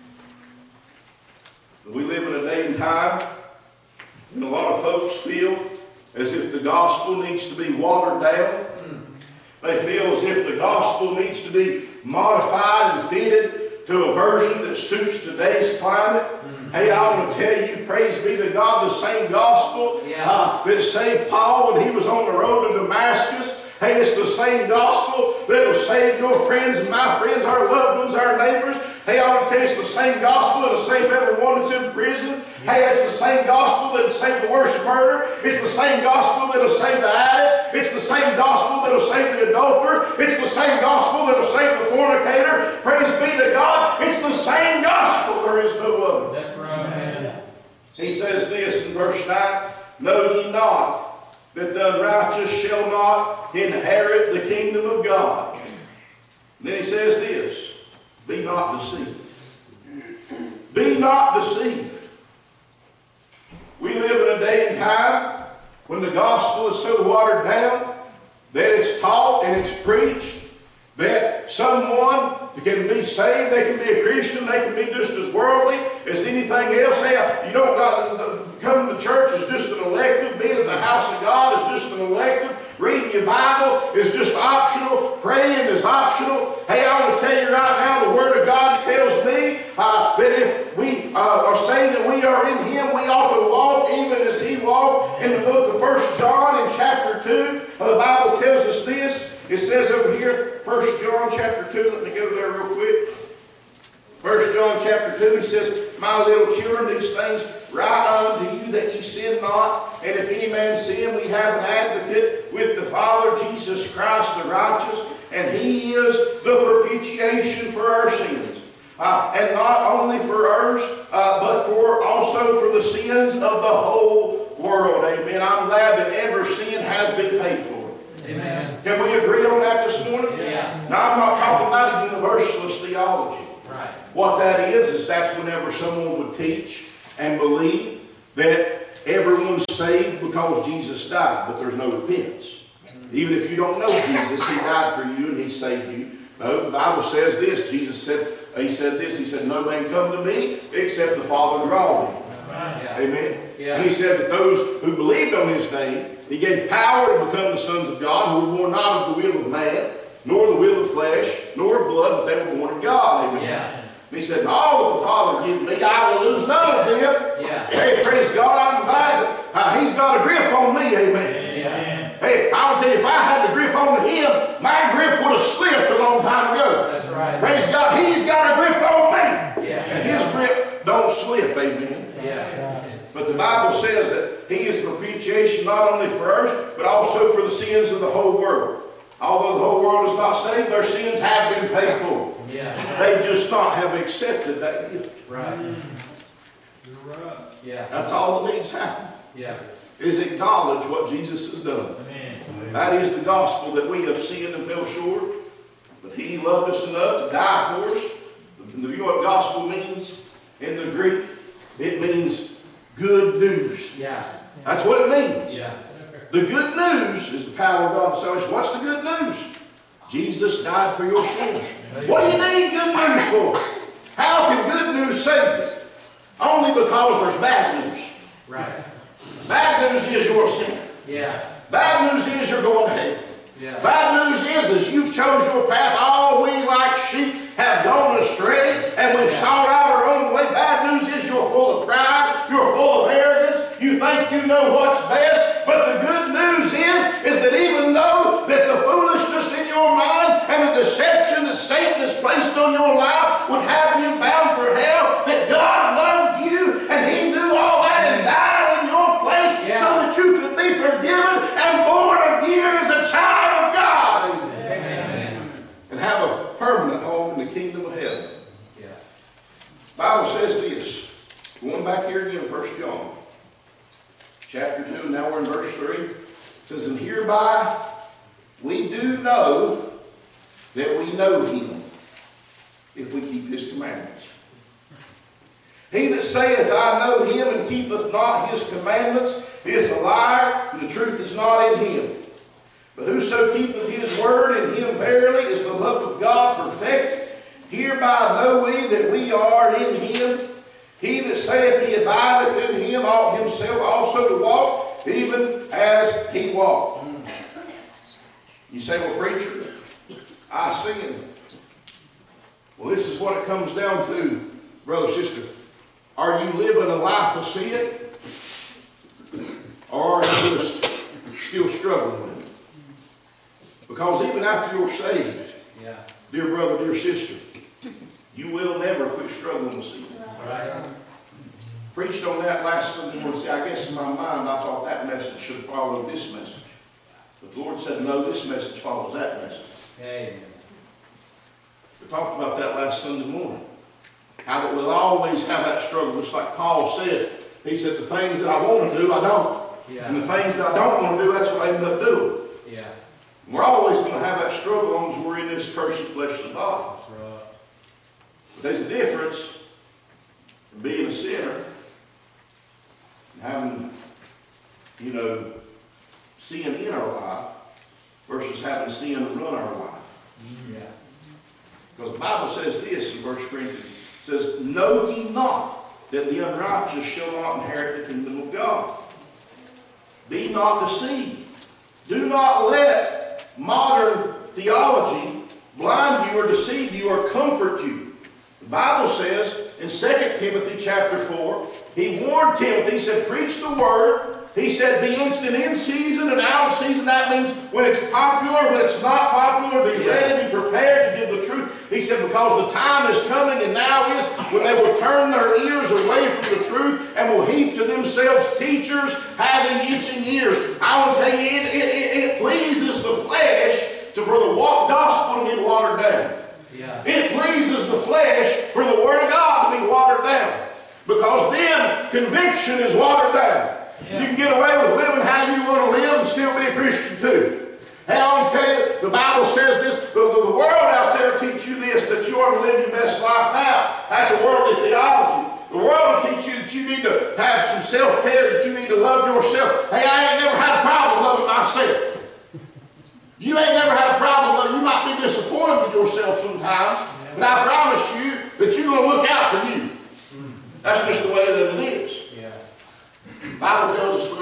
We live in a day and time when a lot of folks feel as if the gospel needs to be watered down. They feel as if the gospel needs to be modified and fitted to a version that suits today's climate. Mm-hmm. Hey, I want to tell you, praise be to God, the same gospel Yeah. uh, that saved Paul when he was on the road to Damascus. Hey, it's the same gospel that will save your friends and my friends, our loved ones, our neighbors. Hey, I want to tell you, it's the same gospel that will save everyone that's in prison. Hey, it's the same gospel that will save the worst murder. It's the same gospel that will save the addict. It's the same gospel that will save the adulterer. It's the same gospel that will save the fornicator. Praise be to God. It's the same gospel. There is no other. That's right. He says this in verse nine, know ye not that the unrighteous shall not inherit the kingdom of God. Then he says this, be not deceived. Be not deceived. We live in a day and time when the gospel is so watered down that it's taught and it's preached that someone can be saved, they can be a Christian, they can be just as worldly as anything else. Hey, you don't got coming to church is just an elective, being in the house of God is just an elective, reading your Bible is just optional, praying is optional. Hey, I want to tell you right now, the Word of God tells me uh, that if we uh, are saying that we are in Him, we ought to walk even as He walked. In the book of First John in chapter two, uh, the Bible tells us this. It says over here, First John chapter two, let me go there real quick. First John chapter two, he says, my little children, these things write unto you that ye sin not. And if any man sin, we have an advocate with the Father, Jesus Christ the righteous. And He is the propitiation for our sins. Uh, and not only for ours, uh, but for also for the sins of the whole world. Amen. I'm glad that every sin has been paid for. Amen. Can we agree on that this morning? Yeah. Now, I'm not talking about universalist theology. Right. What that is, is that's whenever someone would teach and believe that everyone's saved because Jesus died, but there's no repentance. Even if you don't know Jesus, He died for you and He saved you. No, the Bible says this. Jesus said, He said this, He said, no man come to me except the Father draw him. Yeah. Amen. Yeah. And he said that those who believed on his name, he gave power to become the sons of God, who were born not of the will of man, nor the will of flesh, nor of blood, but they were born of God. Amen. Yeah. And he said, all that the Father gave me, I will lose none of them. Yeah. Hey, praise God, I'm glad that uh, he's got a grip on me. Amen. Yeah. Hey, I'll tell you, if I had the grip on him, my grip would have slipped a long time ago. That's right. Praise God, he's got a grip on me. Yeah. And his grip don't slip. Amen. Yeah. But the Bible says that he is a propitiation not only for us, but also for the sins of the whole world. Although the whole world is not saved, their sins have been paid for. Yeah. They just not have accepted that gift. Right. You're right. Yeah. That's all that needs to happen, Yeah. is acknowledge what Jesus has done. Amen. That is the gospel that we have sinned and fell short. But he loved us enough to die for us. You know what gospel means in the Greek? It means good news. Yeah. That's what it means. Yeah. The good news is the power of God to salvation. What's the good news? Jesus died for your sins. What do you need good news for? How can good news save you? Only because there's bad news. Right. Bad news is your sin. Yeah. Bad news is you're going to hell. Yeah. Bad news is, as you've chose your path, all we like sheep have gone astray, and we've sought out our own way. Bad news is you're full of pride, you're full of arrogance, you think you know what's best. But the good news is, is that even though that the foolishness in your mind and the deception that Satan has placed on your life would have you bound for hell, that God loved you and he knew all that and died in your place Yeah. so that you could be forgiven and born again as a child of God. Amen. And have a permanent home in the kingdom of heaven. Yeah. The Bible says this, going back here again, First John, chapter two, and now we're in verse three. It says, and hereby we do know that we know him, if we keep his commandments. He that saith, I know him, and keepeth not his commandments, is a liar, and the truth is not in him. But whoso keepeth his word, in him verily is the love of God perfected. Hereby know we that we are in him. He that saith he abideth in him ought himself also to walk, even as he walked. You say, well, preacher, I sin. Well, this is what it comes down to, brother, sister. Are you living a life of sin? Or are you just still struggling with it? Because even after you're saved, Yeah. dear brother, dear sister, you will never quit struggling with sin. Right. Preached on that last Sunday morning. See, I guess in my mind I thought that message should follow this message. But the Lord said, no, this message follows that message. Amen. We talked about that last Sunday morning. How that we'll always have that struggle, just like Paul said. He said, the things that I want to do, I don't. Yeah. And the things that I don't want to do, that's what I end up doing. Yeah. We're always going to have that struggle as long as we're in this cursed fleshly body. That's right. But there's a difference from being a sinner and having, you know, sin in our life versus having sin run our life. Yeah. Because the Bible says this in First Corinthians. It says, know ye not that the unrighteous shall not inherit the kingdom of God. Be not deceived. Do not let modern theology blind you or deceive you or comfort you. The Bible says in Second Timothy chapter four, he warned Timothy, he said, preach the word. He said, be instant in season and out of season. That means when it's popular, when it's not popular, be ready, be prepared to give the truth. He said, because the time is coming and now is when they will turn their ears away from the truth and will heap to themselves teachers having itching ears. I want to tell you, it, it, it, it pleases the flesh to, for the gospel to be watered down. Yeah. It pleases the flesh for the word of God to be watered down. Because then conviction is watered down. Yeah. You can get away with living how you want to live and still be a Christian too. Hey, I want to tell you, the Bible says this, the, the, the world out there will teach you this, that you ought to live your best life now. That's a worldly theology. The world will teach you that you need to have some self-care, that you need to love yourself. Hey, I ain't never had a problem loving myself. You ain't never had a problem loving. You might be disappointed with yourself sometimes, but I promise you that you're going to look out for you. That's just the way that it is. Yeah.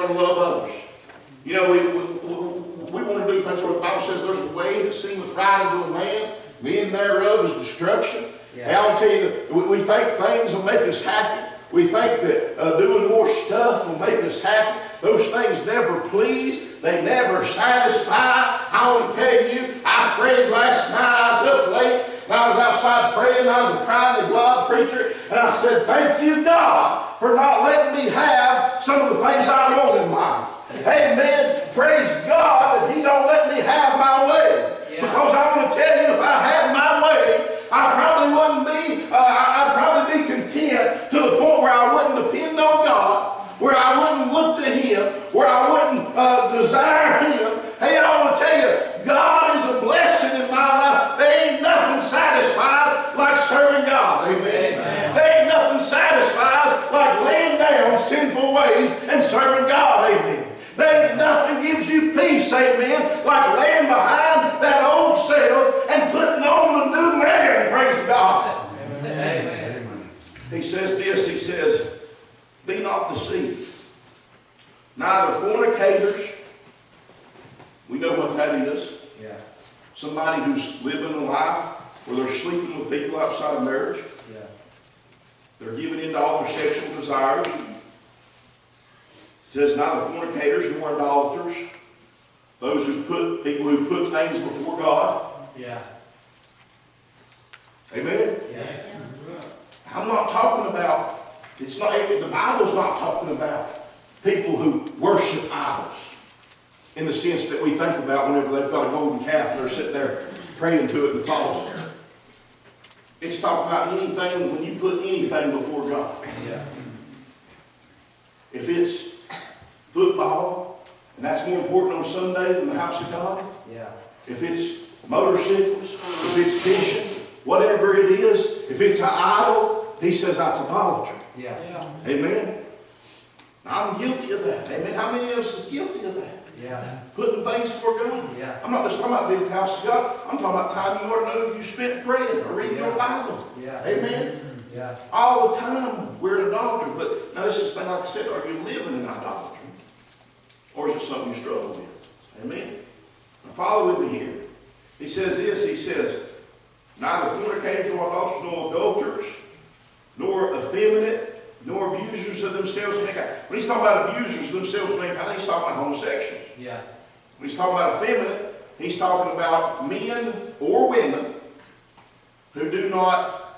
going to love others. You know, we, we, we, we want to do things where the Bible says there's a way that seemeth right unto a man, the end thereof is destruction. Yeah. And I'll tell you, we, we think things will make us happy. We think that uh, doing more stuff will make us happy. Those things never please. They never satisfy. I want to tell you, I prayed last night. I was up late. And I was outside praying. I was a crying to God preacher. And I said, thank you, God, for not letting me have some of the things I want in life. Amen. Praise God that He don't let me have my way. Yeah. Because I want to tell you, if I had my way, I probably wouldn't be, uh, I'd probably be content to the point where I wouldn't depend on God, where I wouldn't look to Him, where I wouldn't uh, desire Him. Hey, I want to tell you, God is a blessing in my life. There ain't nothing satisfies like serving God. Amen. Amen. There ain't nothing satisfies like laying down sinful ways and serving God. Amen. There ain't nothing gives you peace, amen, like laying behind that old self and putting on the new man, praise God. Amen. Amen. He says this, he says, be not deceived. Neither fornicators, we know what that is. Yeah. Somebody who's living a life where they're sleeping with people outside of marriage. Yeah. They're giving in to all their sexual desires. It says neither fornicators nor idolaters, those who put people who put things before God. Yeah. Amen. Yeah. I'm not talking about. It's not. The Bible's not talking about people who worship idols in the sense that we think about whenever they've got a golden calf and they're sitting there praying to it and falling. It's talking about anything when you put anything before God. Yeah. If it's football, and that's more important on Sunday than the house of God. Yeah. If it's motorcycles, if it's fishing, whatever it is, if it's an idol, he says that's idolatry. Yeah. Yeah. Amen. I'm guilty of that. Amen. How many of us is guilty of that? Yeah. Putting things before God. Yeah. I'm not just talking about being the house of God. I'm talking about time you ought to know if you spent praying or reading Yeah. your Bible. Yeah. Amen. Yeah. All the time we're in idolatry. But now this is the thing, like I said, are you living in idolatry? Or is it something you struggle with? Amen. Now follow with me here. He says this, he says, neither fornicators nor adulterers nor adulterers, nor effeminate, nor abusers of themselves. When he's talking about abusers of themselves, he's talking about homosexuals. Yeah. When he's talking about effeminate, he's talking about men or women who do not,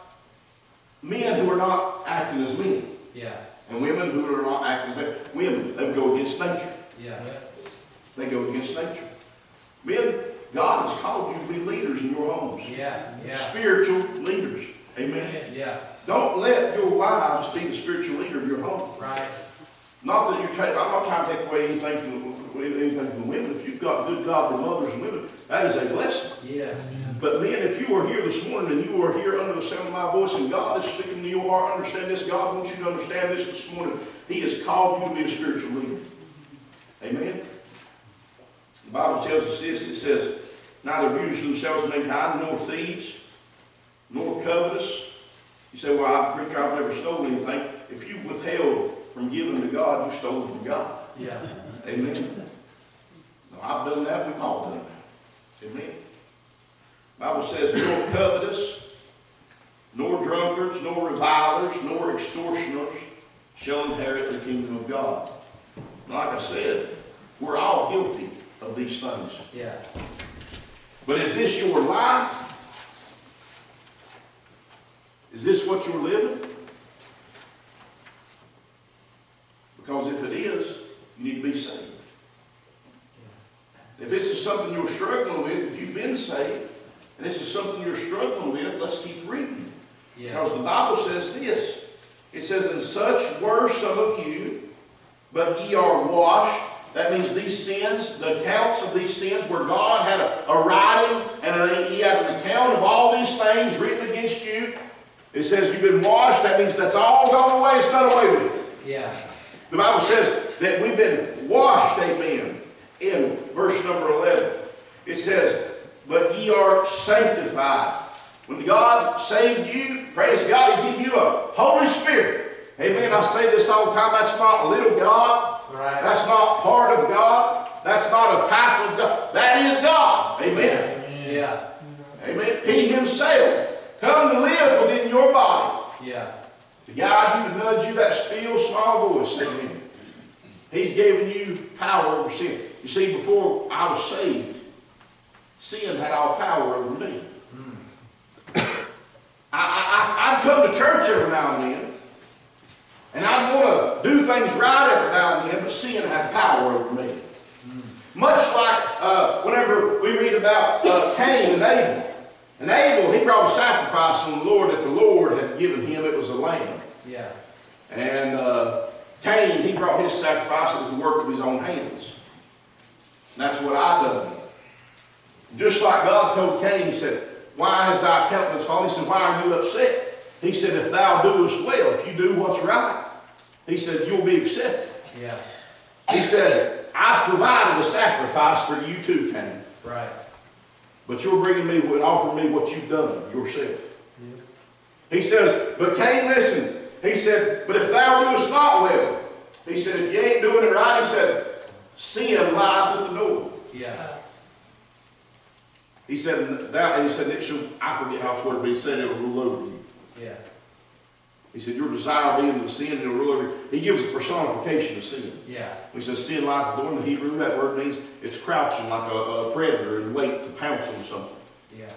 men who are not acting as men. Yeah. And women who are not acting as women. They go against nature. Yeah. They go against nature. Men, God has called you to be leaders in your homes. Yeah. Yeah. Spiritual leaders. Amen. Yeah. Don't let your wives be the spiritual leader of your home. Right. Not that you're trying, I'm not trying to take away anything from, anything from the women. If you've got good godly mothers and women, that is a blessing. Yes. But men, if you are here this morning and you are here under the sound of my voice and God is speaking to your heart, understand this. God wants you to understand this this morning. He has called you to be a spiritual leader. Amen. The Bible tells us this. It says, neither abuse themselves of mankind, nor thieves, nor covetous. You say, well, I'm preacher, I've never stolen anything. If you've withheld from giving to God, you've stolen from God. Yeah. Amen. No, I've done that. We've all done that. Amen. The Bible says, nor covetous, nor drunkards, nor revilers, nor extortioners shall inherit the kingdom of God. Like I said, we're all guilty of these things. Yeah. But is this your life? Is this what you're living? Because if it is, you need to be saved. If this is something you're struggling with, if you've been saved, and this is something you're struggling with, let's keep reading. Yeah. Because the Bible says this. It says, and such were some of you, but ye are washed. That means these sins, the accounts of these sins where God had a, a writing and a, He had an account of all these things written against you. It says you've been washed. That means that's all gone away. It's done away with. Yeah. The Bible says that we've been washed, amen, in verse number eleven. It says, but ye are sanctified. When God saved you, praise God, He gave you a Holy Spirit. Amen. I say this all the time. That's not a little God. Right. That's not part of God. That's not a type of God. That is God. Amen. Yeah. Amen. He himself come to live within your body. Yeah. To guide you, to nudge you, that still small voice. Amen. He's given you power over sin. You see, before I was saved, sin had all power over me. Mm. I, I, I'd come to church every now and then, and I'd want to do things right every now and then, but sin had power over me. Mm. Much like uh, whenever we read about uh, Cain and Abel. And Abel, he brought a sacrifice on the Lord that the Lord had given him. It was a lamb. Yeah. And uh, Cain, he brought his sacrifice. It was the work of his own hands. And that's what I done. Just like God told Cain, he said, why has thy countenance fallen? He said, why are you upset? He said, if thou doest well, if you do what's right, he said, you'll be accepted. Yeah. He said, I've provided a sacrifice for you too, Cain. Right. But you're bringing me and offering me what you've done yourself. Yeah. He says, but Cain, listen. He said, but if thou doest not well, he said, if you ain't doing it right, he said, sin lieth at the door. Yeah. He said, thou, and he said, it shall, I forget how it's worded, but he said it will rule over you. Yeah. He said, your desire being to sin, it'll rule over you. He gives a personification of sin. Yeah. He says, sin lieth at the door. In the Hebrew, that word means it's crouching like a, a predator and wait to pounce on something. Yeah.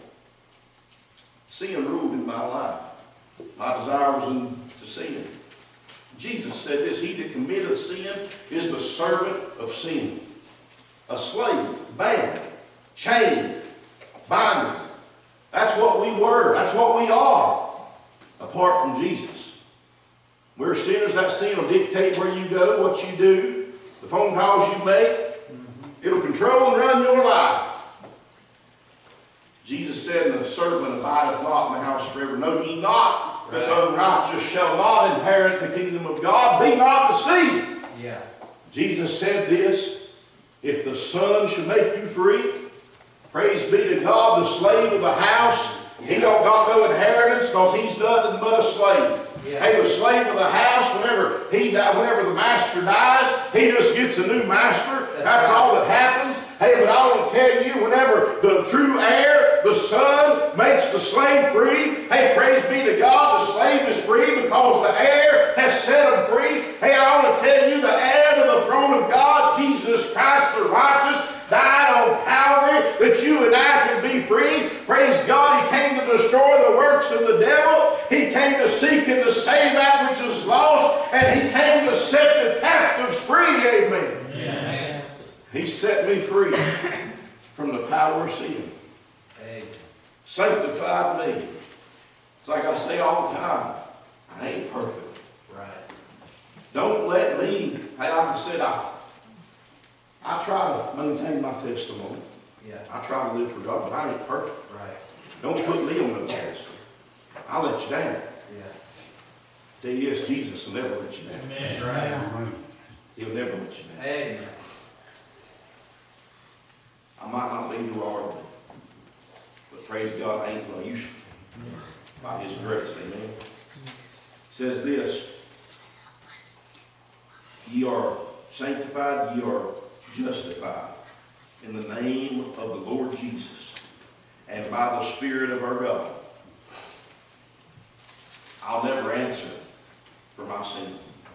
Sin ruled in my life. My desire was in, to sin. Jesus said this, he that committeth sin is the servant of sin. A slave, bound, chained, binding. That's what we were. That's what we are, apart from Jesus. We're sinners. That sin will dictate where you go, what you do, the phone calls you make. Mm-hmm. It'll control and run your life. Jesus said in the sermon, abideth not in the house forever. Know ye not that the unrighteous shall not inherit the kingdom of God? Be not deceived. Yeah. Jesus said this, if the Son shall make you free, praise be to God, the slave of the house, yeah. He don't got no inheritance because he's nothing but a slave. Yeah. Hey, the slave of the house, whenever he die, whenever the master dies, he just gets a new master. That's, That's right. all that happens. Hey, but I want to tell you, whenever the true heir, the Son, makes the slave free, hey, praise be to God, the slave is free because the heir has set him free. Hey, I want to tell you, the heir to the throne of God, Jesus Christ the righteous, died on Calvary that you and I can be free. Praise God, he came to destroy the works of the devil. He came to seek and to save that which is lost, and he came to set the captives free. Amen. Amen. He set me free from the power of sin. Amen. Sanctified me. It's like I say all the time, I ain't perfect. Right. Don't let me, hey, like I said, I I try to maintain my testimony. Yeah. I try to live for God, but I ain't perfect. Right. Don't put me on the test. I'll let you down. Yeah. Tell you yes, Jesus will never let you down. Amen. That's right. Amen. He'll never let you down. Amen. I might not be who I are, but praise God, I ain't no use by His grace. Amen. It says this, ye are sanctified, ye are justified in the name of the Lord Jesus and by the Spirit of our God. I'll never answer for my sin.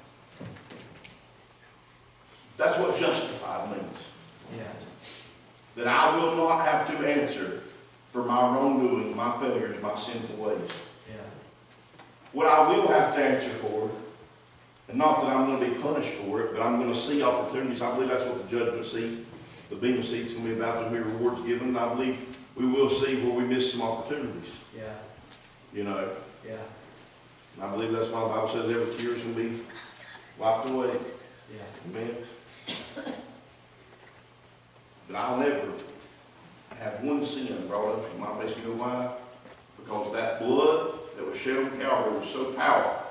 That's what justified means. Yeah. That I will not have to answer for my wrongdoing, my failures, my sinful ways. Yeah. What I will have to answer for, and not that I'm going to be punished for it, but I'm going to see opportunities. I believe that's what the judgment seat, the Bema seat's going to be about. There's going to be rewards given. And I believe we will see where we miss some opportunities. Yeah. You know. Yeah. And I believe that's why the Bible says every tear is going to be wiped away. Yeah. Amen. But I'll never have one sin brought up from my face. You know why? Because that blood that was shed on Calvary was so powerful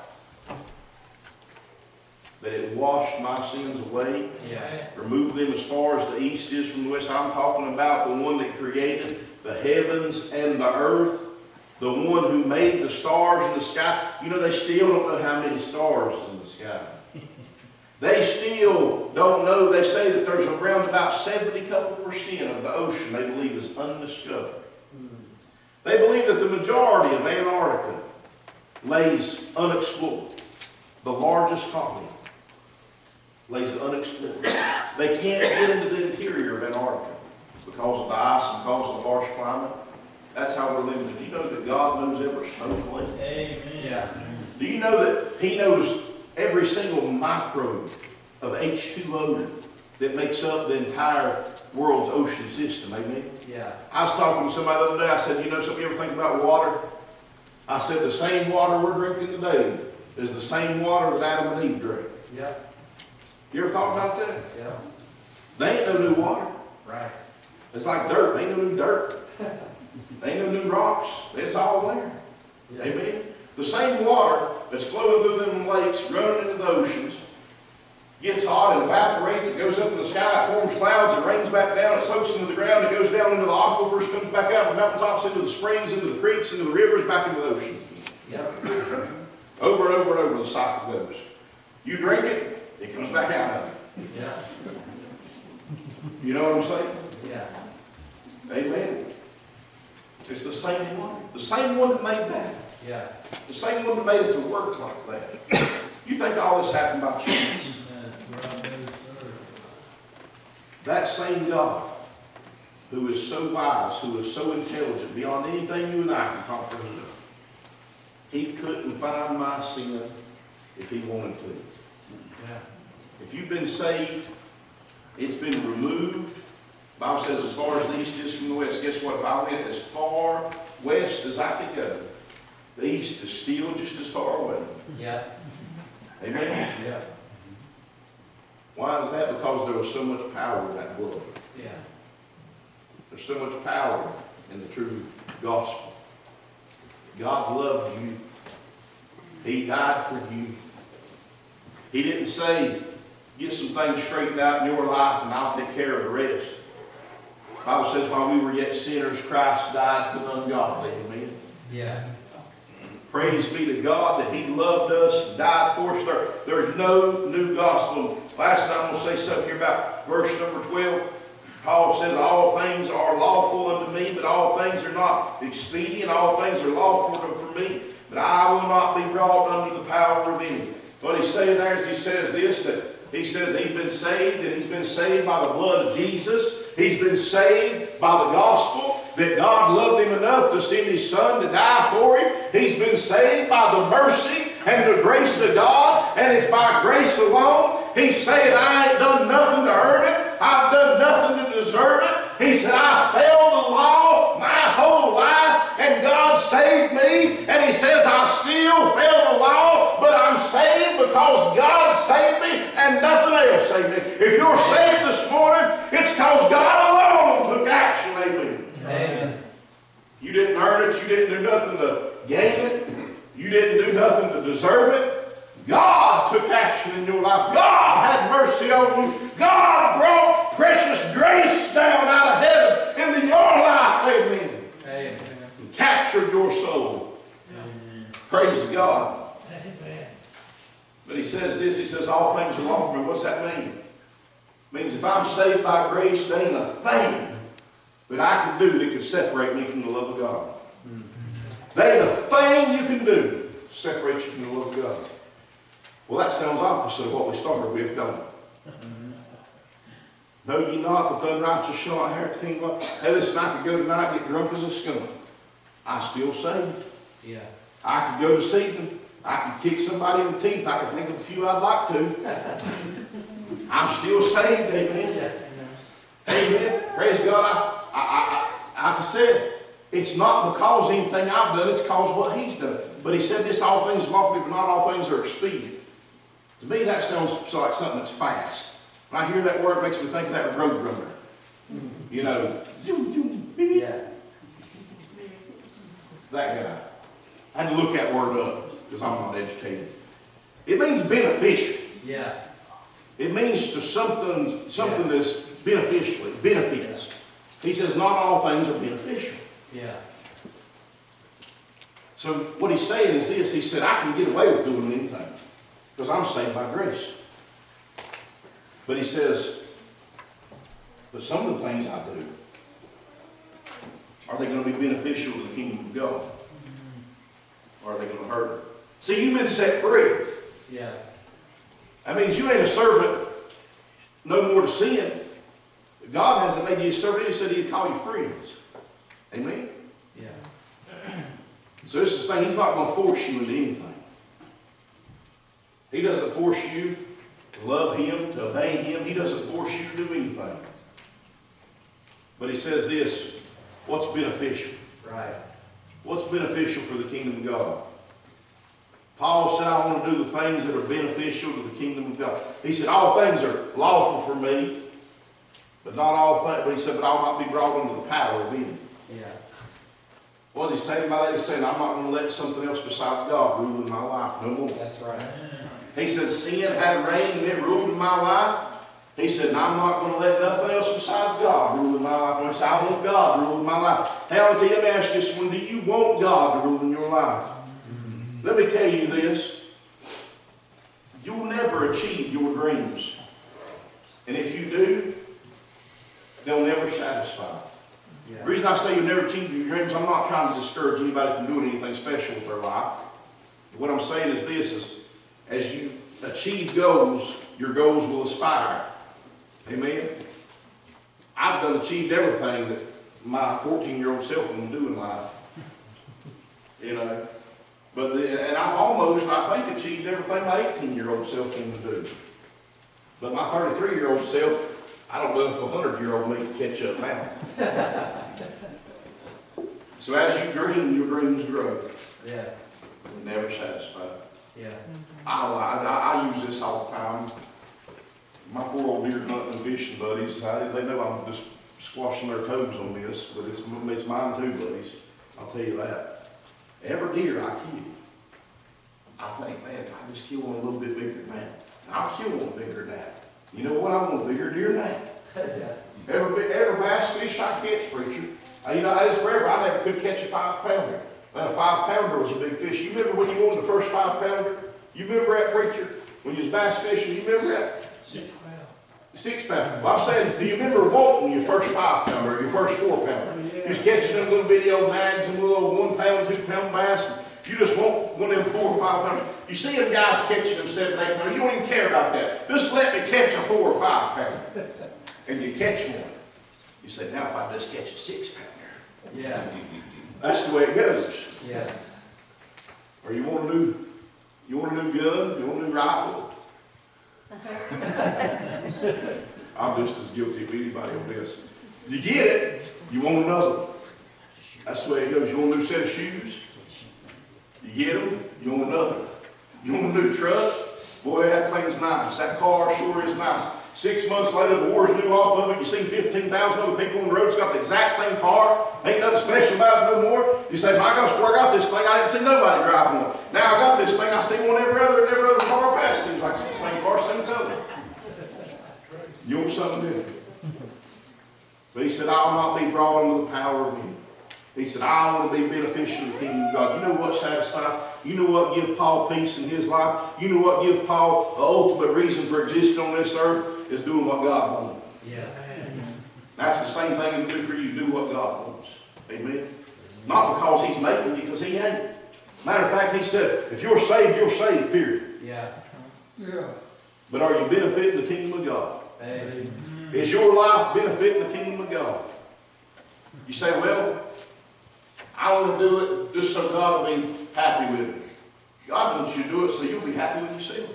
that it washed my sins away, yeah. removed them as far as the east is from the west. I'm talking about the one that created the heavens and the earth, the one who made the stars in the sky. You know, they still don't know how many stars in the sky. They still don't know. They say that there's around about seventy couple percent of the ocean they believe is undiscovered. They believe that the majority of Antarctica lays unexplored. The largest continent lays unexplored. They can't get into the interior of Antarctica because of the ice and because of the harsh climate. That's how we're living. Do you know that God knows every snowflake? Amen. Yeah. Do you know that He knows every single microbe of H two O that makes up the entire world's ocean system? Amen? Yeah. I was talking to somebody the other day. I said, you know something, you ever think about water? I said, the same water we're drinking today is the same water that Adam and Eve drank. Yeah. You ever thought about that? Yeah. They ain't no new water. Right. It's like dirt. They ain't no new dirt. They ain't no new rocks. It's all there. Yeah. Amen? The same water that's flowing through them lakes, running into the oceans, gets hot, it evaporates, it goes up in the sky, it forms clouds, it rains back down, it soaks into the ground, it goes down into the aquifers, comes back out the mountaintops, into the springs, into the creeks, into the rivers, back into the ocean. Yep. Over and over and over the cycle goes. You drink it, it comes back out of it. Yeah. You know what I'm saying? Yeah. Amen. It's the same one. The same one that made that. Yeah. The same one that made it to work like that. You think all this happened by chance? That same God, who is so wise, who is so intelligent, beyond anything you and I can comprehend, He couldn't find my sin if He wanted to. Yeah. If you've been saved, it's been removed. The Bible says as far as the east is from the west. Guess what? If I went as far west as I could go, the east is still just as far away. Yeah. Amen? Yeah. Why is that? Because there was so much power in that blood. Yeah. There's so much power in the true gospel. God loved you. He died for you. He didn't say, get some things straightened out in your life and I'll take care of the rest. The Bible says, while we were yet sinners, Christ died for the ungodly. Amen? Yeah. Praise be to God that He loved us and died for us. There, there's no new gospel. Last night I'm going to say something here about verse number twelve. Paul says, all things are lawful unto me, but all things are not expedient. All things are lawful for me, but I will not be brought under the power of any. What he's saying there is he says this, that he says that he's been saved, and he's been saved by the blood of Jesus. He's been saved by the gospel, that God loved him enough to send His Son to die for him. He's been saved by the mercy and the grace of God, and it's by grace alone. He's saying, I ain't done nothing to earn it. I've done nothing to deserve it. He said, I failed the law my whole life, and God saved me. And He says, I still fail the law, but I'm saved because God saved me and nothing else saved me. If you're saved this morning, it's because God alone took action. Amen. Amen. You didn't earn it. You didn't do nothing to gain it. You didn't do nothing to deserve it. God took action in your life. God had mercy on you. God brought precious grace down out of heaven into your life. Amen. Amen. And captured your soul. Amen. Praise God. Amen. But He says this. He says, all things are lawful for me. What's that mean? It means if I'm saved by grace, there ain't a thing that I can do that can separate me from the love of God. There ain't a thing you can do to separate you from the love of God. Well, that sounds opposite of what we started with, don't it? Know ye not that the unrighteous shall not inherit the kingdom of God? Hey, listen, I could go tonight and get drunk as a skunk. I'm still saved. Yeah. I could go this evening. I could kick somebody in the teeth. I could think of a few I'd like to. I'm still saved, amen. Amen. Praise God. I, I, I, like I said, it's not because of anything I've done, it's because of what He's done. But He said this, all things are lawful, but not all things are expedient. To me, that sounds so like something that's fast. When I hear that word, it makes me think of that road runner. You know, zoom, zoom, beep, beep. Yeah. That guy. I had to look that word up because I'm not educated. It means beneficial. Yeah. It means to something, something yeah. that's beneficial. It benefits. He says not all things are beneficial. Yeah. So what He's saying is this. He said, I can get away with doing anything because I'm saved by grace. But he says, but some of the things I do, are they going to be beneficial to the kingdom of God? Or are they going to hurt him? See, you've been set free. Yeah. That means you ain't a servant no more to sin. God hasn't made you a servant. He said he'd call you friends. Amen? Yeah. So this is the thing. He's not going to force you into anything. He doesn't force you to love him, to obey him. He doesn't force you to do anything. But he says this, what's beneficial? Right. What's beneficial for the kingdom of God? Paul said, I want to do the things that are beneficial to the kingdom of God. He said, all things are lawful for me, but not all things. But he said, but I'll not be brought under the power of any. Yeah. What was he saying by that? He's saying, I'm not going to let something else besides God rule in my life no more. That's right. He said, sin had reigned and it ruled in my life. He said, and I'm not going to let nothing else besides God rule in my life. And I said, I want God to rule in my life. Now, let me ask you this one. Do you want God to rule in your life? Mm-hmm. Let me tell you this. You'll never achieve your dreams. And if you do, they'll never satisfy. Yeah. The reason I say you'll never achieve your dreams, I'm not trying to discourage anybody from doing anything special with their life. What I'm saying is this, is as you achieve goals, your goals will aspire. Amen? I've done achieved everything that my fourteen-year-old self wanted to do in life. You know? But the, and I've almost, I think, achieved everything my eighteen-year-old self wanted to do. But my thirty-three-year-old self, I don't know if a hundred-year-old me can catch up now. So as you dream, your dreams grow. Yeah. They're never satisfied. Yeah. I, I, I use this all the time. My poor old deer hunting and fishing buddies, I, they know I'm just squashing their toes on this, but it's, it's mine too, buddies. I'll tell you that. Every deer I kill, I think, man, if I just kill one a little bit bigger than that, I'll kill one bigger than that. You know what? I want a bigger deer than that. Yeah. Every, every bass fish I catch, preacher, uh, you know, as forever, I never could catch a five pounder. And a five pounder was a big fish. You remember when you wanted the first five pounder? You remember that, preacher? When you was bass fishing, you remember that? Six pounds. Six pounder. Well, I'm saying, do you remember wanting your first five pounder, or your first four pounder? Yeah. You was catching them little bitty old nags and little one pound, two pound bass. And you just want one of them four or five pounders. You see them guys catching them seven, eight pounders. You don't even care about that. Just let me catch a four or five pounder. And you catch one. You say, now if I just catch a six pounder. Yeah. That's the way it goes. Yeah. Or you want a new, you want a new gun, you want a new rifle. I'm just as guilty as anybody on this. You get it, you want another one. That's the way it goes. You want a new set of shoes? You get them, you want another. You want a new truck? Boy, that thing's nice. That car sure is nice. Six months later, the war's new off of it. You see fifteen thousand other people on the road that's got the exact same car. Ain't nothing special about it no more. You say, my gosh, where I got this thing, I didn't see nobody driving one. Now I got this thing, I see one every other, every other car I pass. Seems like it's the same car, same color. You want something different. But he said, I'll not be brought under the power of him. He said, I want to be beneficial to the kingdom of God. You know what satisfies? You know what gives Paul peace in his life? You know what gives Paul the ultimate reason for existing on this earth? Is doing what God wants. Yeah. That's the same thing to do for you. Do what God wants. Amen. Not because he's making you, because he ain't. Matter of fact, he said, if you're saved, you're saved, period. Yeah. Yeah. But are you benefiting the kingdom of God? Hey. Is your life benefiting the kingdom of God? You say, well, I want to do it just so God will be happy with me. God wants you to do it so you'll be happy with yourself.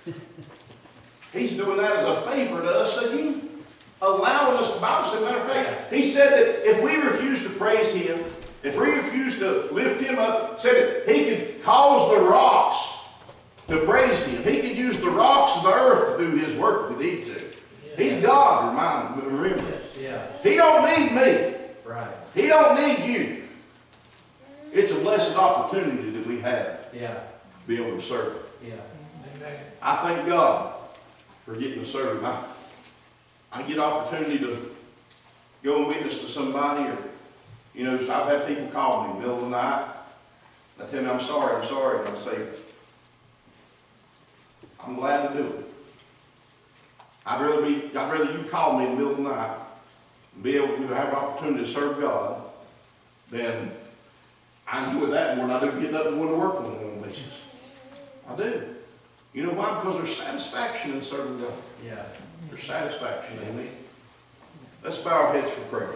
He's doing that as a favor to us again. Allowing us, the Bible said, matter of fact, he said that if we refuse to praise him, if we refuse to lift him up, said that he could cause the rocks to praise him. He could use the rocks of the earth to do his work if he needed to. He's God, remind, remember. Yeah. He don't need me. Right. He don't need you. It's a blessed opportunity that we have Yeah. to be able to serve him. Yeah. Amen. I thank God for getting to serve him. I, I get opportunity to go and witness to somebody, or, you know, I've had people call me in the middle of the night. And I tell me, I'm sorry, I'm sorry. And I say, I'm glad to do it. I'd rather be, I'd rather you call me in the middle of the night and be able to have an opportunity to serve God than I enjoy that more than I do getting up and going to work on a normal basis. I do. You know why? Because there's satisfaction in serving God. Yeah. There's satisfaction in it. Let's bow our heads for prayer.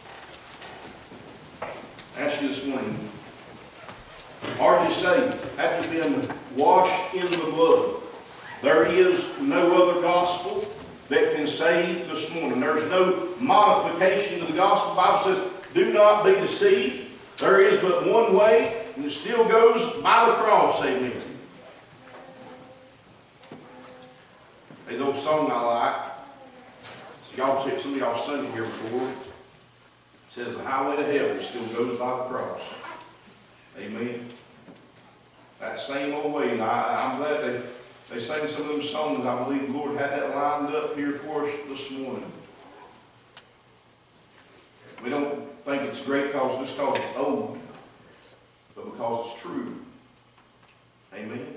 I ask you this morning, are you saved? Have you been washed in the blood? There is no other gospel that can save this morning. There's no modification to the gospel. The Bible says, do not be deceived. There is but one way, and it still goes by the cross. Amen. There's an old song I like. Y'all see, some of y'all sung it here before. It says, the highway to heaven still goes by the cross. Amen. That same old way. And I, I'm glad they, they sang some of those songs. I believe the Lord had that lined up here for us this morning. We don't think it's great because just because it's old, but because it's true. Amen.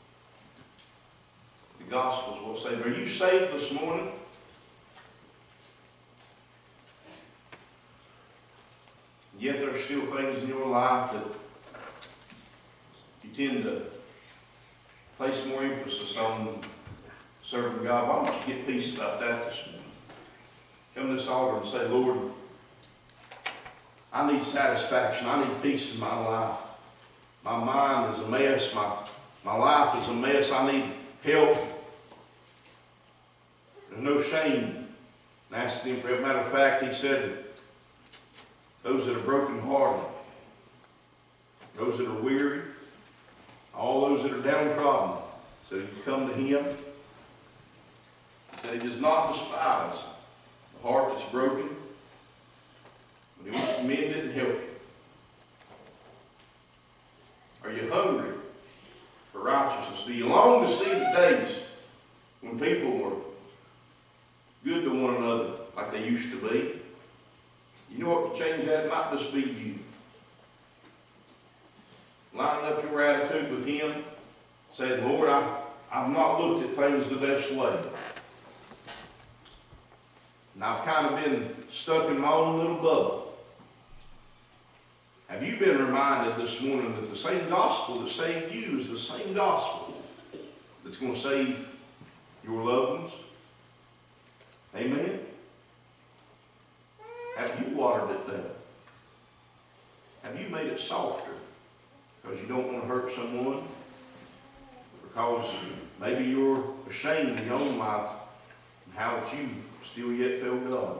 The gospel is what saves. Are you saved this morning? Yet there are still things in your life that you tend to place more emphasis on serving God. Why don't you get peace about that this morning? Come to this altar and say, Lord, I need satisfaction. I need peace in my life. My mind is a mess. My, my life is a mess. I need help. There's no shame in asking Him for help. Matter of fact, He said, those that are brokenhearted, those that are weary, all those that are downtrodden, so you come to Him. He said He does not despise the heart that's broken, but He wants to mend it and help you. Are you hungry for righteousness? Do you long to see the days when people were good to one another like they used to be? You know what could change that? It might just be you. Lining up your attitude with Him, saying, Lord, I, I've not looked at things the best way. And I've kind of been stuck in my own little bubble. Have you been reminded this morning that the same gospel that saved you is the same gospel that's going to save your loved ones? Amen? Have you watered it down? Have you made it softer because you don't want to hurt someone? Because maybe you're ashamed in your own life and how that you still yet feel God.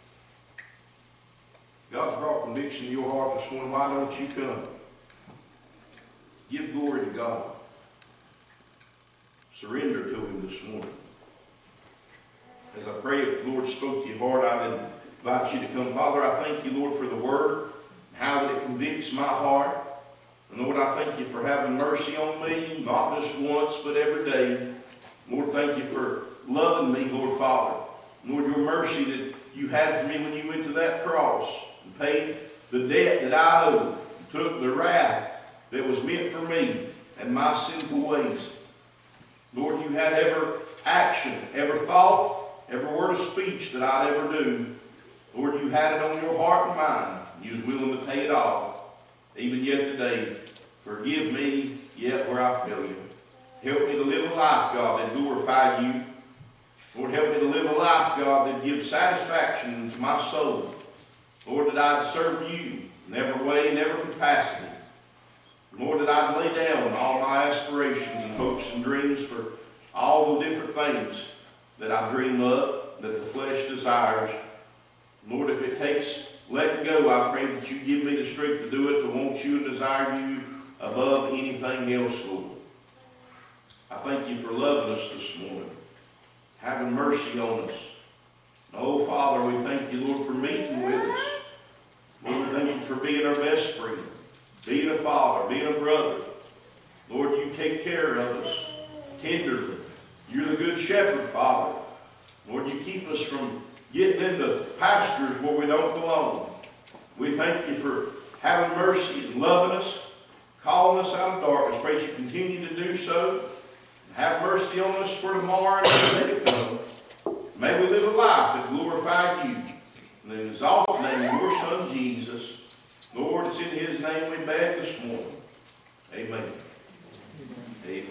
God's brought conviction to your heart this morning. Why don't you come? Give glory to God. Surrender to Him this morning. As I pray, if the Lord spoke to your heart, I would invite you to come. Father, I thank you, Lord, for the Word, and how that it convicts my heart. And Lord, I thank you for having mercy on me, not just once, but every day. Lord, thank you for loving me, Lord Father. Lord, your mercy that you had for me when you went to that cross and paid the debt that I owed, and took the wrath that was meant for me and my sinful ways. Lord, you had every action, every thought, every word of speech that I'd ever do. Lord, you had it on your heart and mind. You was willing to pay it all. Even yet today, forgive me yet where I fail you. Help me to live a life, God, that glorify you. Lord, help me to live a life, God, that gives satisfaction to my soul. Lord, that I'd serve you in every way, in every capacity. Lord, that I'd lay down all my aspirations and hopes and dreams for all the different things that I dream up, that the flesh desires. Lord, if it takes letting go, I pray that you give me the strength to do it, to want you and desire you above anything else, Lord. I thank you for loving us this morning, having mercy on us. Oh, Father, we thank you, Lord, for meeting with us. Lord, we thank you for being our best friend, being a father, being a brother. Lord, you take care of us tenderly. You're the good shepherd, Father. Lord, you keep us from getting into pastures where we don't belong. We thank you for having mercy and loving us, calling us out of darkness. Pray you continue to do so. Have mercy on us for tomorrow and the day to come. May we live a life that glorified you. And in exalt the name of your Son, Jesus. Lord, it's in his name we beg this morning. Amen. Amen.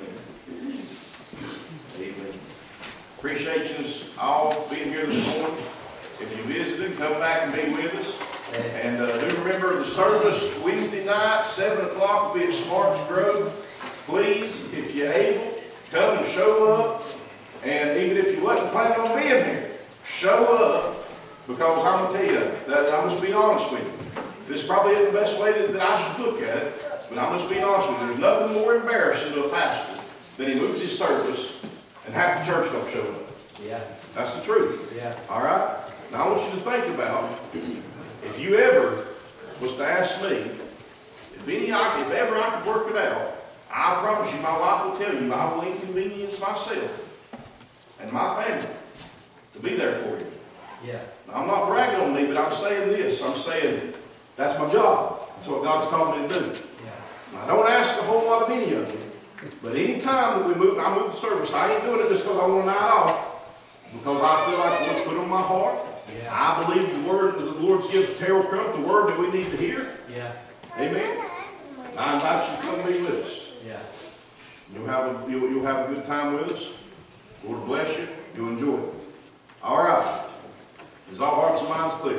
Amen. Appreciate you all being here this morning. If you visited, come back and be with us. And uh, do remember the service Wednesday night, seven o'clock will be at Smarts Grove. Please, if you're able, come and show up. And even if you wasn't planning on being there, show up. Because I'm going to tell you, that I'm just being honest with you. This probably isn't the best way that, that I should look at it, but I'm just being honest with you. There's nothing more embarrassing to a pastor than he moves his service and half the church don't show up. Yeah. That's the truth. Yeah. All right? Now I want you to think about, if you ever was to ask me, if any, if ever I could work it out, I promise you my wife will tell you I will inconvenience myself and my family to be there for you. Yeah. Now, I'm not bragging on me, but I'm saying this. I'm saying that's my job. That's what God's called me to do. Yeah. I don't ask a whole lot of any of you, but any time that we move, I move the service, I ain't doing it just because I want a night off, because I feel like what's put on my heart. Yeah. I believe the word that the Lord's given Terrell Crump, the word that we need to hear. Yeah. Amen. I invite you to come be with us. Yeah. You'll have a, you'll, you'll have a good time with us. Lord bless you. You'll enjoy it. All right. Is all hearts and minds clear?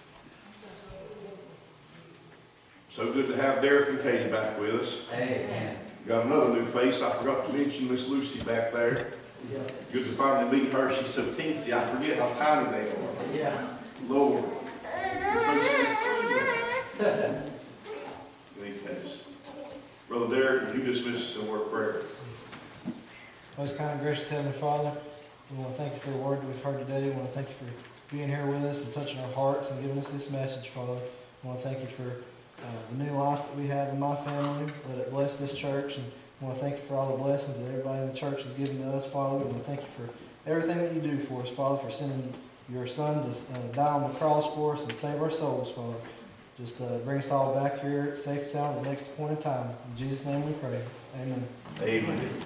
So good to have Derek and Katie back with us. Amen. Got another new face. I forgot to mention Miss Lucy back there. Yeah. Good to finally meet her. She's so teensy. I forget how tiny they are. Yeah. Lord. This makes me feel any case. Brother Derek, would you dismiss us in a word of prayer? Most kind and gracious Heavenly Father, we want to thank you for the word that we've heard today. We want to thank you for being here with us and touching our hearts and giving us this message, Father. We want to thank you for uh, the new life that we have in my family. Let it bless this church. And we want to thank you for all the blessings that everybody in the church has given to us, Father. We want to thank you for everything that you do for us, Father, for sending your Son to uh, die on the cross for us and save our souls, Father. Just uh, bring us all back here safe and sound at the next point in time. In Jesus' name we pray. Amen. Amen.